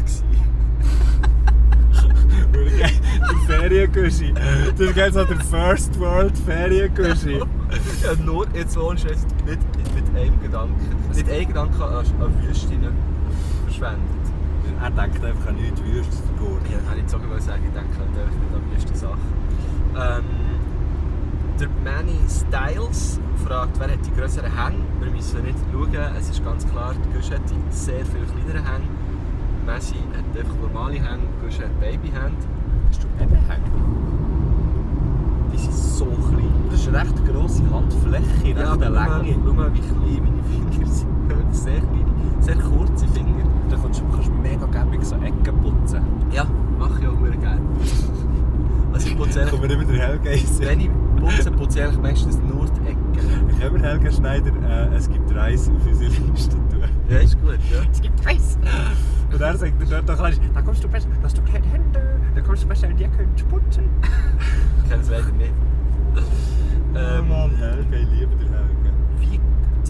Die Ferienguschi. Das ist jetzt so der First World Ferienguschi. Ja, nur jetzt ohne Scheiß, nicht mit einem Gedanken. Nicht ein Gedanke an Wüsten verschwendet. Er denkt einfach an nichts Wüstes zu gehen. Ja, kann ich jetzt sogar mal sagen, ich denke halt einfach nicht an Wüste Sachen. Der Manny Styles fragt, wer hat die grösseren Hänge? Wir müssen nicht schauen, es ist ganz klar, die Gusch hat die sehr viel kleinere Hänge. Messi hat einfach normale Hänge, Gusch hat Babyhände. Hast du Babyhänge? Die sind so klein. Das ist eine recht grosse Handfläche, Ja, recht aber Länge. schau mal, wie klein meine Finger sind. Sehr kleine, sehr kurze Finger. Da kannst du mega gäbig so Ecken putzen. Ja, mache ich auch sehr gerne. Also ich putze Kommen wir nicht wieder Helge essen. wenn ich putze ich meistens nur die Ecken. Ich habe Helge Schneider, es gibt Reis auf unsere Liste tun. Ja, ist gut, ja. Es gibt Reis. Und er sagt dir dort, Da kommst du besser, hast du kleine Hände, da kommst du besser in die Ecke putzen. Ich kenne es leider nicht. Mann, Helge, ich liebe den Helge. Wie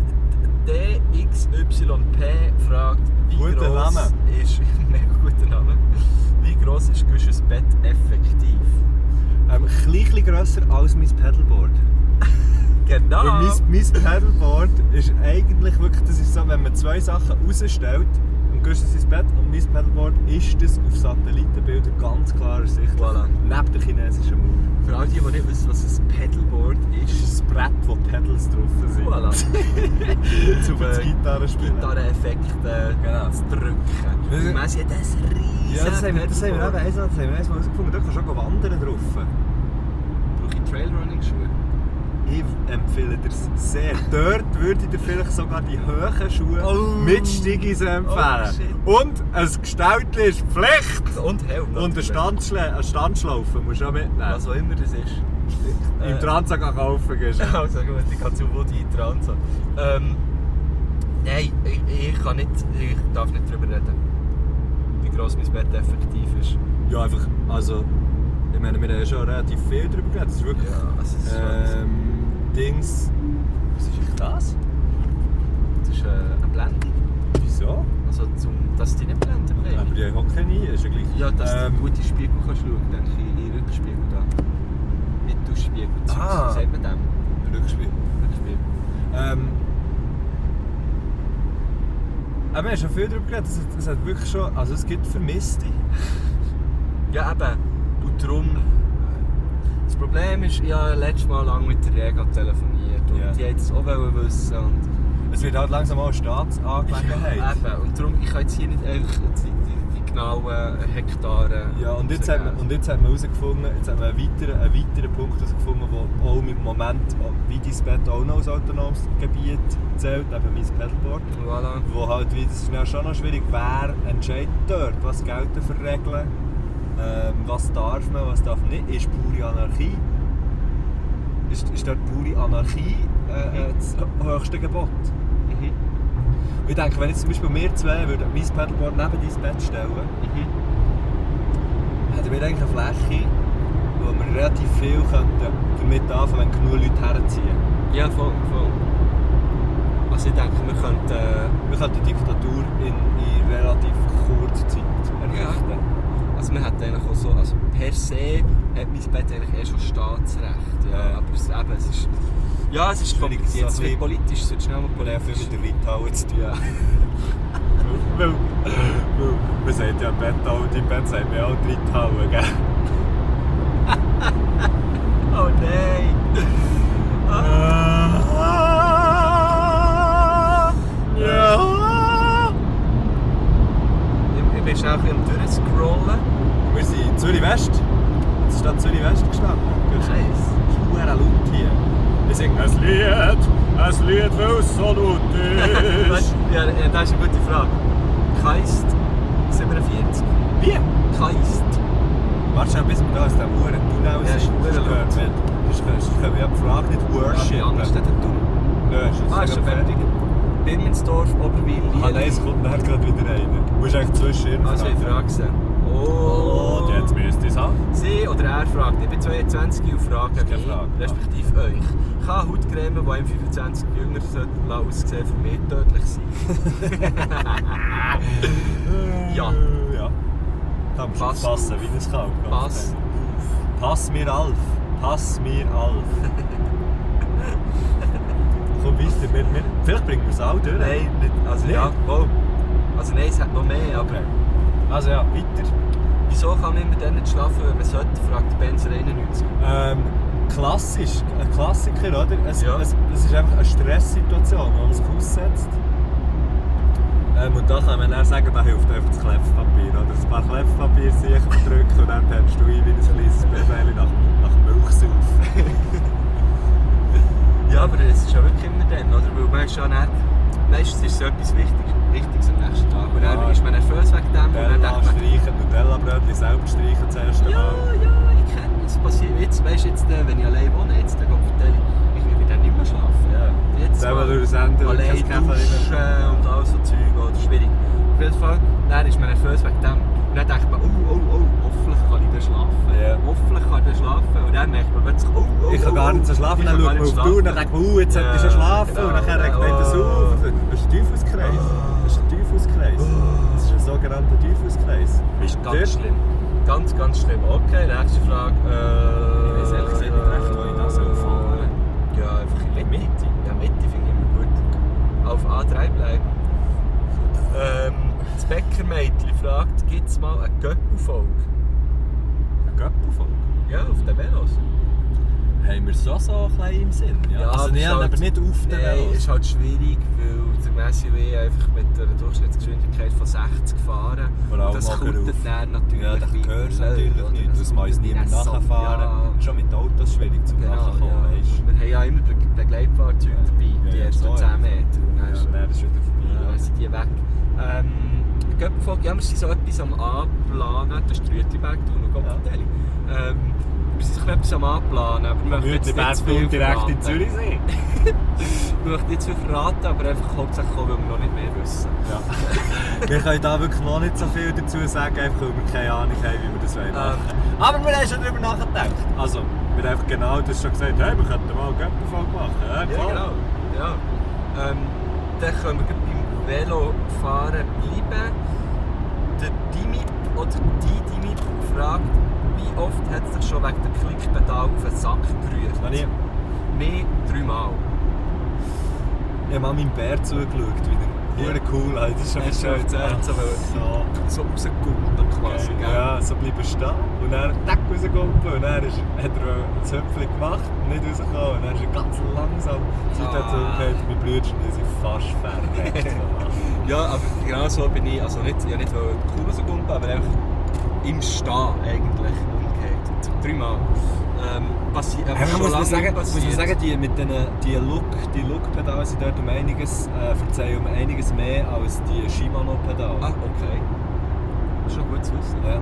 DXYP fragt, wie Guter gross Name. ist mega guter Name. Wie gross ist Gusches Bett effektiv? Ein bisschen grösser als mein Pedalboard. Genau. Weil mein Pedalboard ist eigentlich wirklich, das ist so, wenn man zwei Sachen rausstellt, und gehst du ins Bett und mein Pedalboard ist das auf Satellitenbildern ganz klar ersichtlich. Voilà. Neben der chinesischen Mauer. Für all die nicht wissen, was ein Pedalboard Das ist. ist ein Brett, wo Pedals drauf sind. Voilà. Zum Gitarrenspielen. Gitarreneffekte Genau. zu drücken. Und Messi hat das riesen Ja, das haben wir Pedalboard. eins mal herausgefunden. Da kannst du auch wandern drauf. Brauche ich Trailrunning-Schuhe? Ich empfehle dir es sehr. Dort würde ich dir vielleicht sogar die hohen Schuhe mit Stigis empfehlen. shit. Und ein Gestaltchen ist Pflicht! Und Helm. Und eine Standschlaufe musst du auch mitnehmen. Was auch immer das ist. Im Transa kaufen gehst du. Also gut, ich kann zu Woody Transa. Nein, ich darf nicht darüber reden, wie gross mein Bett effektiv ist. Ja, einfach, also... Ich meine, wir haben ja schon relativ viel darüber geredet. Das ist wirklich... Ja, also es ist schon Dings... Was ist eigentlich das? das ist eine Blende. Wieso? Also Dass die nicht blenden bleiben. Aber die haben auch keine, ist ja gleich. Ja, dass du gut in den Spiegel kannst schauen, denke ich, in den Rückspiegel da. Mittelspiegel, wie sagt man dem? Rückspiel. Rückspiegel. Aber wir haben schon viel darüber geredet, es hat wirklich schon, also es gibt Vermisste. Ja, eben. Und darum... Das Problem ist, ich habe letztes Mal lang mit der Rega telefoniert und Ja. die wollten es auch wissen. Und Es wird halt langsam auch eine Staatsangelegenheit. eben. Und darum, ich kann jetzt hier nicht einfach die genauen Hektare... Ja, und jetzt hat man herausgefunden, jetzt hat man einen weiteren Punkt herausgefunden, der auch im Moment wie dein Bett auch noch als autonomes Gebiet zählt, eben mein Pedalboard. Voilà. Wo halt, wie, das ist ja schon noch schwierig, wer entscheidet dort, was gelten für Regeln, was darf man, was darf man nicht, ist pure Anarchie. Ist dort pure Anarchie das höchste Gebot? Mhm. Ich denke, wenn jetzt zum Beispiel wir zwei würden mein Pedalboard neben dein Bett stellen, hätten wir eigentlich eine Fläche, wo wir relativ viel damit anfangen, wenn genug Leute herziehen. Ja, voll. Also ich denke, wir könnten... Wir könnten die Diktatur in relativ kurzer Zeit errichten. Also man hat eigentlich auch so... Also per se hat mein Bett eigentlich schon Staatsrecht. Ja. Ja. Aber es ist... Ja, es ist Schwierig, kompliziert. so Es wird ein politisch, es wird schnell mal Weil er viel politisch. mit der Reithalle zu tun. Ja. weil man sagt ja Bett auch, die Bett sagt mir auch die Reithalle, gell? Oh nein! Ja! Ich bin schon auch ein bisschen durchscrollen. Wir sind in Zürich West. Jetzt ist da Zürich West gestanden. Das ist verdammt laut hier. Wir singen ein Lied, weil es so laut ist. Ja, das ist eine gute Frage. Keist 47. Wie? Keist. Warte schon, bis wir da aus dem Uhrentunnel Ja, ist verdammt laut. Das können wir ja die Frage nicht worshipen. Anders steht der Tunnel. Ja, ist Schon fertig. Birmensdorf, Oberwil, Ah nein, es kommt nachher gerade wieder rein. Du musst eigentlich zwischen ihnen Also ich frage sie. Oh, jetzt müsst ihr es haben. Sie oder er fragt, ich bin 22 und frage keine mich, Frage. respektive euch. Kann Hautcreme, die einem 25 jünger aussehen, für mich tödlich sein? Ja. Ja. Da musst du Pass passen, auf. wie ein Kalb. Pass auf. Pass mir Alf. Pass mir Alf. Komm weiter, vielleicht bringen wir es auch durch. Nein, nicht. Also Nicht? ja, wow. Also nein, es hat noch mehr, aber... Okay. Also ja, weiter. Wieso kann man immer dann nicht schlafen, wenn man sollte, fragt Benzer 91. Klassisch, ein Klassiker, oder? Es Ja. ist einfach eine Stresssituation, wo man sich aussetzt. Und da kann man dann sagen, da hilft einfach das Kleffpapier. Oder ein paar Kleffpapier sich drücken und dann pennst du ein wie ein kleines Baby nach Milchsaufen. Ja, aber es ist ja wirklich immer dann, oder? Weil man ist ja dann, meistens ist es etwas Wichtiges am nächsten Tag. Und dann Ja. ist man nervös wegen dem und dann Nutella denkt man... streichen, Nutella-Brötchen selber streichen zuerst einmal. Ja, ich kenne das. Passiert jetzt, weißt du, wenn ich allein wohne, jetzt, dann ich will dann nicht mehr schlafen. Ja. Jetzt Selber mal durch den Sender und allein kein Kaffee duschen mehr. und all so Zeug, oder schwierig. Auf jeden Fall, dann ist man nervös wegen dem. Und dann denkt man, oh, hoffentlich kann ich dann schlafen. Ja. Hoffentlich kann ich dann schlafen. Und dann merkt man plötzlich, Ich kann gar nicht so schlafen, dann schaut man auf die Uhr und dann denkt man, jetzt sollte ich schon schlafen. Und dann regt man das auf. Das ist ein Teufelskreis. Das ist ein Teufelskreis. Das ist ein sogenannter Teufelskreis. Ist Dort- ganz schlimm. Ganz schlimm. Okay, nächste Frage. Ich weiß ehrlich gesagt nicht recht, wo ich das empfange. Ja, einfach in der Mitte? Ja, Mitte finde ich immer gut. Auf A3 bleiben. Das Bäckermädchen fragt, gibt es mal eine Göppelfolge? Ein Göppelfolge? Ja, auf den Velos. Haben wir so ein bisschen im Sinn? Ja. Also das nicht, ist halt- aber nicht auf den Nein, Velos. ist halt schwierig, weil der SUV einfach mit einer Durchschnittsgeschwindigkeit von 60 fahren. Vor allem Das auch kutet auf. dann natürlich Ja, das wie gehört Müll, natürlich oder? nicht. Das muss niemand so- nachfahren. Ja. Schon mit Autos schwierig zum Genau, Nachkommen, ja. weißt Wir haben ja immer Begleitfahrzeuge Ja. dabei, Ja, die ja, ersten so, 10 ja. Meter. Und dann du? Ja, dann ist es wieder vorbei. ja, dann sind die weg. Göppelfolge, ja, wir sind so etwas am Anplanen, das ist der Rütliberg, und Goppentelli. Wir sind so etwas am Anplanen, aber wir möchten jetzt nicht zu viel direkt in verraten. Zürichsee. Wir möchten nicht zu viel verraten, aber einfach hauptsächlich auch, weil wir noch nicht mehr wissen. Ja. Wir können da wirklich noch nicht so viel dazu sagen, einfach weil wir keine Ahnung haben, wie wir das machen wollen. Aber wir haben schon darüber nachgedacht. Also, wir haben einfach genau das schon gesagt, hey, wir könnten mal einen Göppelfolge machen. Ja, Ja, klar. genau. Ja. Dann können wir gleich beim Velofahren bleiben. Der Dimip oder die Dimip fragt, wie oft hat es dich schon wegen der Klickpedal auf den Sack gerührt? Habe ich Mehr 3 Mal. Ich habe mal meinem Bär zugeschaut wieder. Ja. Cool, Alter. Das ist schon Hast du schön. erzählt, so rausgekumpelt quasi, gell? Ja, so bleiben stehen. Und dann tack rausgekumpelt. Und dann hat er das Höpfchen gemacht, nicht rausgekommen. Und dann ist er ganz langsam. Seitdem hat er mein Brüder und ich sind fast verreckt. Ja, aber genau so bin ich. Also nicht, ich wollte nicht cool rauskumpeln, aber einfach im Stehen eigentlich umgekehrt. 3 Mal. Muss man sagen, die Look-Pedale sind dort verzeihen um einiges mehr als die Shimano-Pedale. Ah, okay. Das ist schon gut zu wissen. Ja.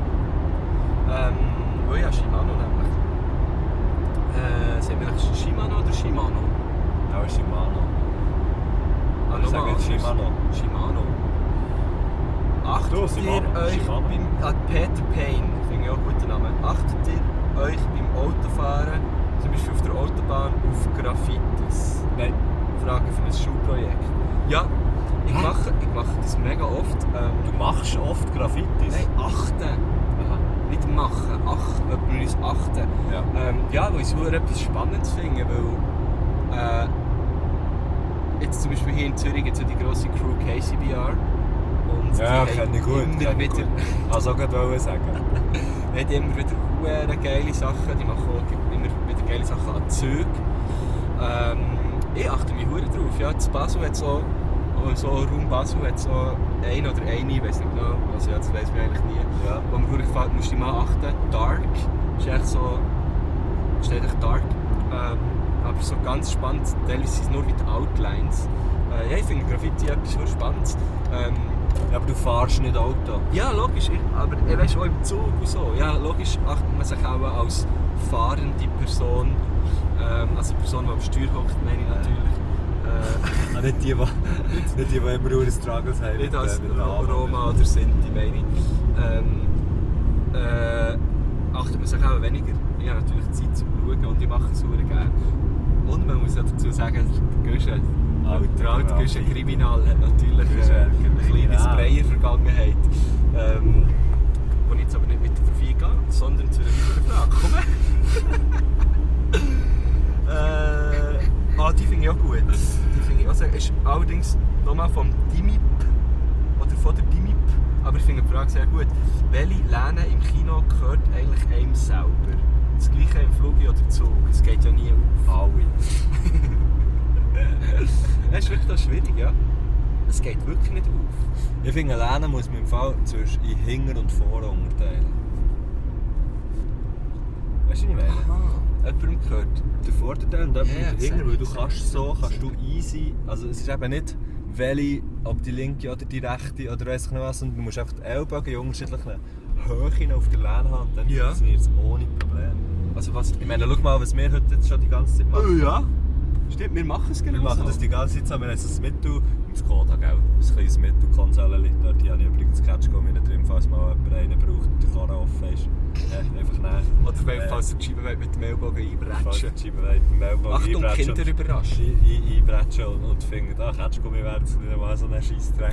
Ja, Shimano nämlich. Sind wir eigentlich Shimano oder Shimano? Auch Shimano. Ah, Ich sage jetzt Shimano. Shimano. Achtet ihr Shimano. euch Shimano. beim Peter Payne, finde ich auch einen guten Namen. Achtet ihr euch beim Autofahren, zum Beispiel auf der Autobahn, auf Graffitis? Nein. Frage für ein Schulprojekt. Ja, ich mache das mega oft. Du machst oft Graffitis? Nein, achten. Aha. Nicht machen, jemand muss achten. Ja. Weil ich es etwas Spannendes finde, weil jetzt zum Beispiel hier in Zürich gibt es ja die grosse Crew KCBR. Und Ja, die kenne ich gut. immer wieder, Also ich wollte sagen. die haben immer wieder sehr geile Sachen, die machen auch immer wieder geile Sachen an Zügen. Ich achte mich sehr drauf. Ja, das Basel hat so Raum Basel hat so ein oder eine, ich weiß nicht genau, also ja, das weiss man eigentlich nie. Ja. Wo mir gut gefällt, musst du mal achten. Dark ist echt so, steht echt Dark. Aber so ganz spannend, teilweise sind es nur wie die Outlines. Ja, ich finde Graffiti etwas sehr Spannendes. Ja, aber du fährst nicht Auto. Ja, logisch, aber weißt, auch im Zug und so. Ja, logisch achtet man sich auch als fahrende Person, also Person, die am Steuer hockt, meine ich natürlich. Nicht die immer nur Struggles haben. Nicht als mit Namen. Roma oder Sinti, meine ich. Achtet man sich auch weniger. Ich habe natürlich Zeit zum Schauen und ich mache es sehr gerne. Und man muss ja dazu sagen, der Guschen, der alte Guschen Kriminal hat natürlich eine kleine Sprayer-Vergangenheit. Wo ich jetzt aber nicht weiter darauf eingehe, sondern zu einer weiteren Frage komme. Die finde ich auch gut. Die finde ich, also ist allerdings nochmal vom Dimip oder von der Dimip, aber ich finde die Frage sehr gut. Welche Lehne im Kino gehört eigentlich einem selber? Das gleiche im Flug oder Zug? Es geht ja nie auf. Alle. Das ist wirklich schwierig, ja. Es geht wirklich nicht auf. Ich finde, Lehne muss man im Fall zwischen in Hinter und Vorder unterteilen. Weißt du, was ich meine? Jemandem gehört. Der Vorderteil und jemand Ja, der Hinter, weil du sehr kannst gut. du easy, also es ist eben nicht welche, ob die linke oder die rechte oder weiss ich nicht was, sondern du musst einfach die Ellbogen in unterschiedlichen Höhen auf der Lehne haben, dann Ja. funktioniert es ohne Probleme. Also was? Ich meine, schau mal, was wir heute jetzt schon die ganze Zeit machen. Ja. Stimmt, wir machen es genau Wir machen so. das die ganze Zeit so. Wir haben so ein Mittel, im Skoda, gell? Ein kleines Mittelkonsole liegt dort. Hier habe ich übrigens Catch-Gummi drin, falls mal jemand einen braucht und der Karre offen ist. Einfach näher. Oder wenn falls du die Scheibe mit dem Ellbogen einbretschen. Die Scheibe mit dem Ellbogen Achtung, einbretschen. Kinder überraschen. Einbretschen und finden, Catch-Gummi wäre jetzt nicht mal so ein Scheissdreck.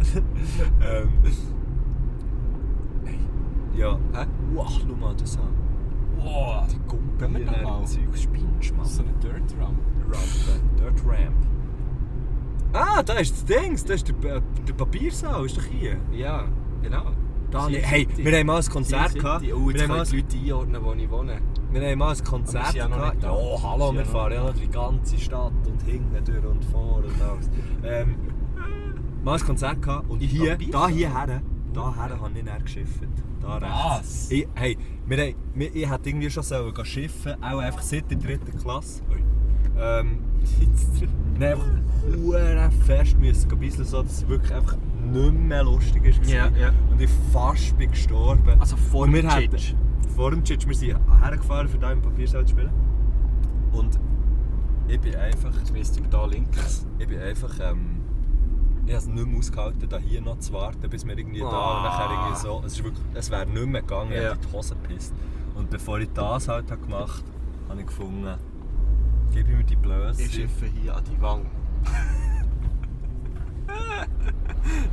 Ja. Hä? Wow, schau mal das an. Wow, die Gumpen wir da mal. Zeug spinnst, Mann. So eine Dirt Ramp. Dirt Ramp. Ah, da ist das Ding, da ist der Papiersaal, ist doch hier. Ja, genau. Da, Sin hey, City. wir haben mal ein Konzert Sin gehabt. City. Oh, Wir jetzt haben können mal die Leute einordnen, wo ich wohne. Wir haben mal ein Konzert Aber wir sind ja noch gehabt. nicht da. Ja, hallo, Wir wir sind ja fahren ja noch die ganze Stadt und hinten durch und vor und alles. Mal ein Konzert gehabt und In hier, Papier? hierher habe ich dann geschifft. Da rechts. Was? Ich hätte irgendwie schon gehen schiffen, auch einfach seit der 3. Klasse. Wir einfach verdammt fest müssen bisschen so, dass es wirklich einfach nicht mehr lustig war. Ja, ja. Und ich fast bin gestorben. Also vor Und dem wir hätten- Chitsch. Vor dem Chitsch, wir sind hergefahren, für da im Papiersaal zu spielen. Und ich bin einfach... Jetzt müsst ihr da links. Ich bin einfach... ich habe es nicht mehr ausgehalten, da hier noch zu warten, bis wir irgendwie da und nachher irgendwie so... Es wäre nicht mehr gegangen, ich Ja. habe in die Hose gepisst. Und bevor ich das halt habe gemacht habe, habe ich gefunden, gib mir die Blöße. Ich schiffe hier an die Wange.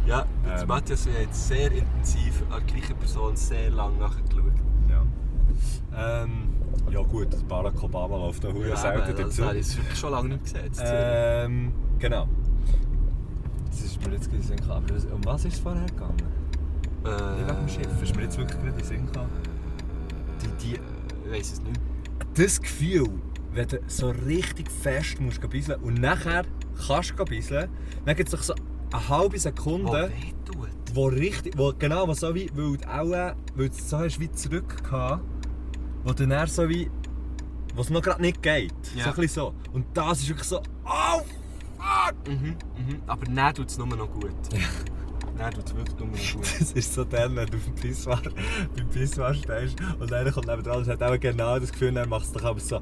Ja, jetzt Matthias hat jetzt sehr intensiv an der gleichen Person sehr lange nachgeschaut. Ja. Ja gut, Barack Obama läuft da Ja, selten das dazu. habe ich wirklich schon lange nicht gesehen. Genau. Das ist mir jetzt gerade in den Sinn gekommen. Aber um was ist es vorher gegangen? Nicht wegen dem Schiff. Ist mir jetzt wirklich gerade in den Sinn gekommen. Ich weiss es nicht. Das Gefühl, wenn du so richtig fest musst bisseln und nachher kannst du bisseln, dann gibt es doch so eine halbe Sekunde, wehtut. wo so wie, weil du auch, weil du so hast wie zurück gehabt, wo du dann so wie, wo es noch gerade nicht geht. Ja. So ein bisschen so. Und das ist wirklich so, oh fuck! Aber dann tut es nur noch gut. Dann tut es wirklich nur noch gut. Das ist so dann, wenn du auf dem Pissoir, beim Pissoir stehst und einer kommt neben dran und hat auch genau das Gefühl, dann machst du doch aber so,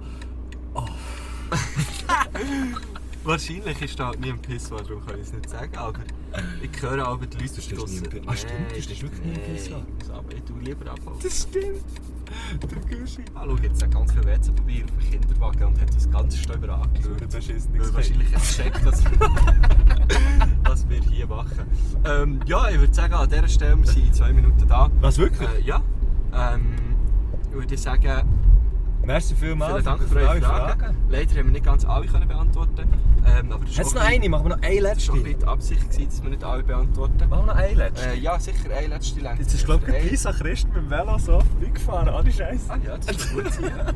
Wahrscheinlich ist da halt nie ein Pissoir, darum kann ich es nicht sagen, aber ich höre aber die Leute stehst nie im draussen. Pissoir. Ah, stimmt, du stehst wirklich nie im Pissoir. Aber ich tue lieber abholen. das stimmt. Der Güschi. Hallo, jetzt hat ganz viel WC-Papier auf dem Kinderwagen und hat uns ganz stöber angeschaut. Der beschissen Weil wahrscheinlich jetzt checkt, was wir hier machen. Ja, ich würde sagen, an dieser Stelle, wir sind in 2 Minuten da. Was, wirklich? Ja. Ich würde sagen, Merci vielmals. vielen Dank für eure Fragen. Leider haben wir nicht ganz alle beantworten. Aber das Hat es ist noch auch eine? Machen wir noch eine Das war auch ein letzte? bisschen die Absicht, dass wir nicht alle beantworten. Machen wir noch eine letzte? Ja, sicher, eine letzte Länge. Jetzt ist, glaube ich, Lisa Christ mit dem Velo so vorbeigefahren. Alle Scheiße. Ah ja, das ist gut sein. Ja.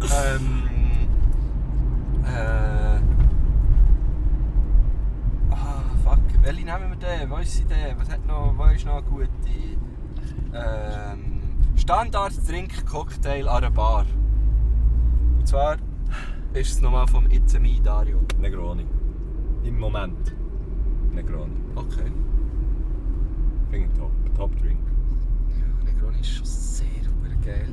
Fuck. Welche nehmen wir denn? Wo ist sie denn? Was ist noch eine gute? Standard-Drink-Cocktail an einer Bar. Und zwar ist es nochmal vom It's Me Dario. Negroni. Im Moment. Negroni. Okay. Finde ich top. Top Drink. Negroni ist schon sehr geil.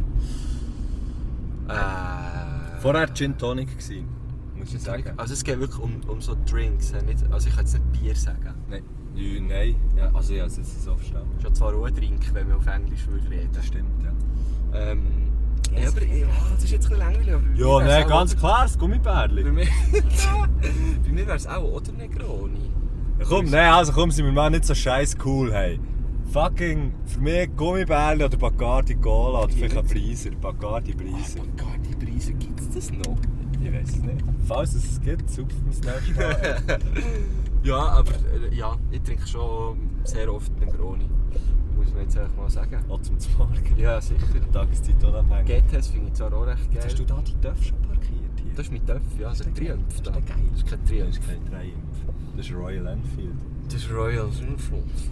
Vorher Gin Tonic gewesen, muss ich sagen. Also es geht wirklich um so Drinks, nicht, also ich kann jetzt nicht Bier sagen. Nein. Nein. Ja, also ja, es ist so verstanden. Ist ja zwar auch ein Drink, wenn man auf Englisch würde reden. Das stimmt, ja. Ja, aber das ist jetzt ein bisschen langweilig. Aber bei mir Ja, wär's nein, auch ganz oder- klar, das Gummibärli. Bei mir, bei mir wäre es auch oder Negroni. Komm, sind wir mal nicht so scheiß cool, hey. Fucking, für mich Gummibärli oder Bacardi Cola oder vielleicht ein Breiser. Bacardi Breiser. Bacardi-Preise, gibt es das noch? Ich weiß es nicht. Falls es es gibt, sucht es das nächste Mal. Ja, aber ja, ich trinke schon sehr oft Negroni. Muss man jetzt einfach mal sagen. Auch zum Morgen. Ja, sicher. Tageszeit unabhängig. GTS finde ich zwar auch recht geil. Hast du da die Töpfe schon parkiert hier? Das ist mein Töpf, ja, der Triumph da. Das ist geil. Das ist kein Das Triumph. ist kein Triumph. Das ist Royal Enfield. Das ist Royal Influence.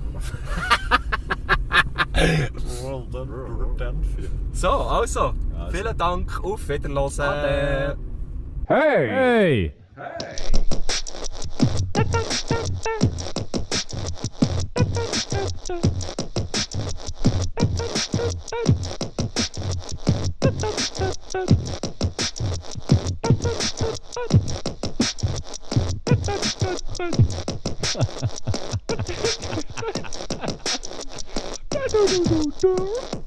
Royal Enfield. So, also, Also. vielen Dank, auf Wiederhören. Ade. Hey! Hey!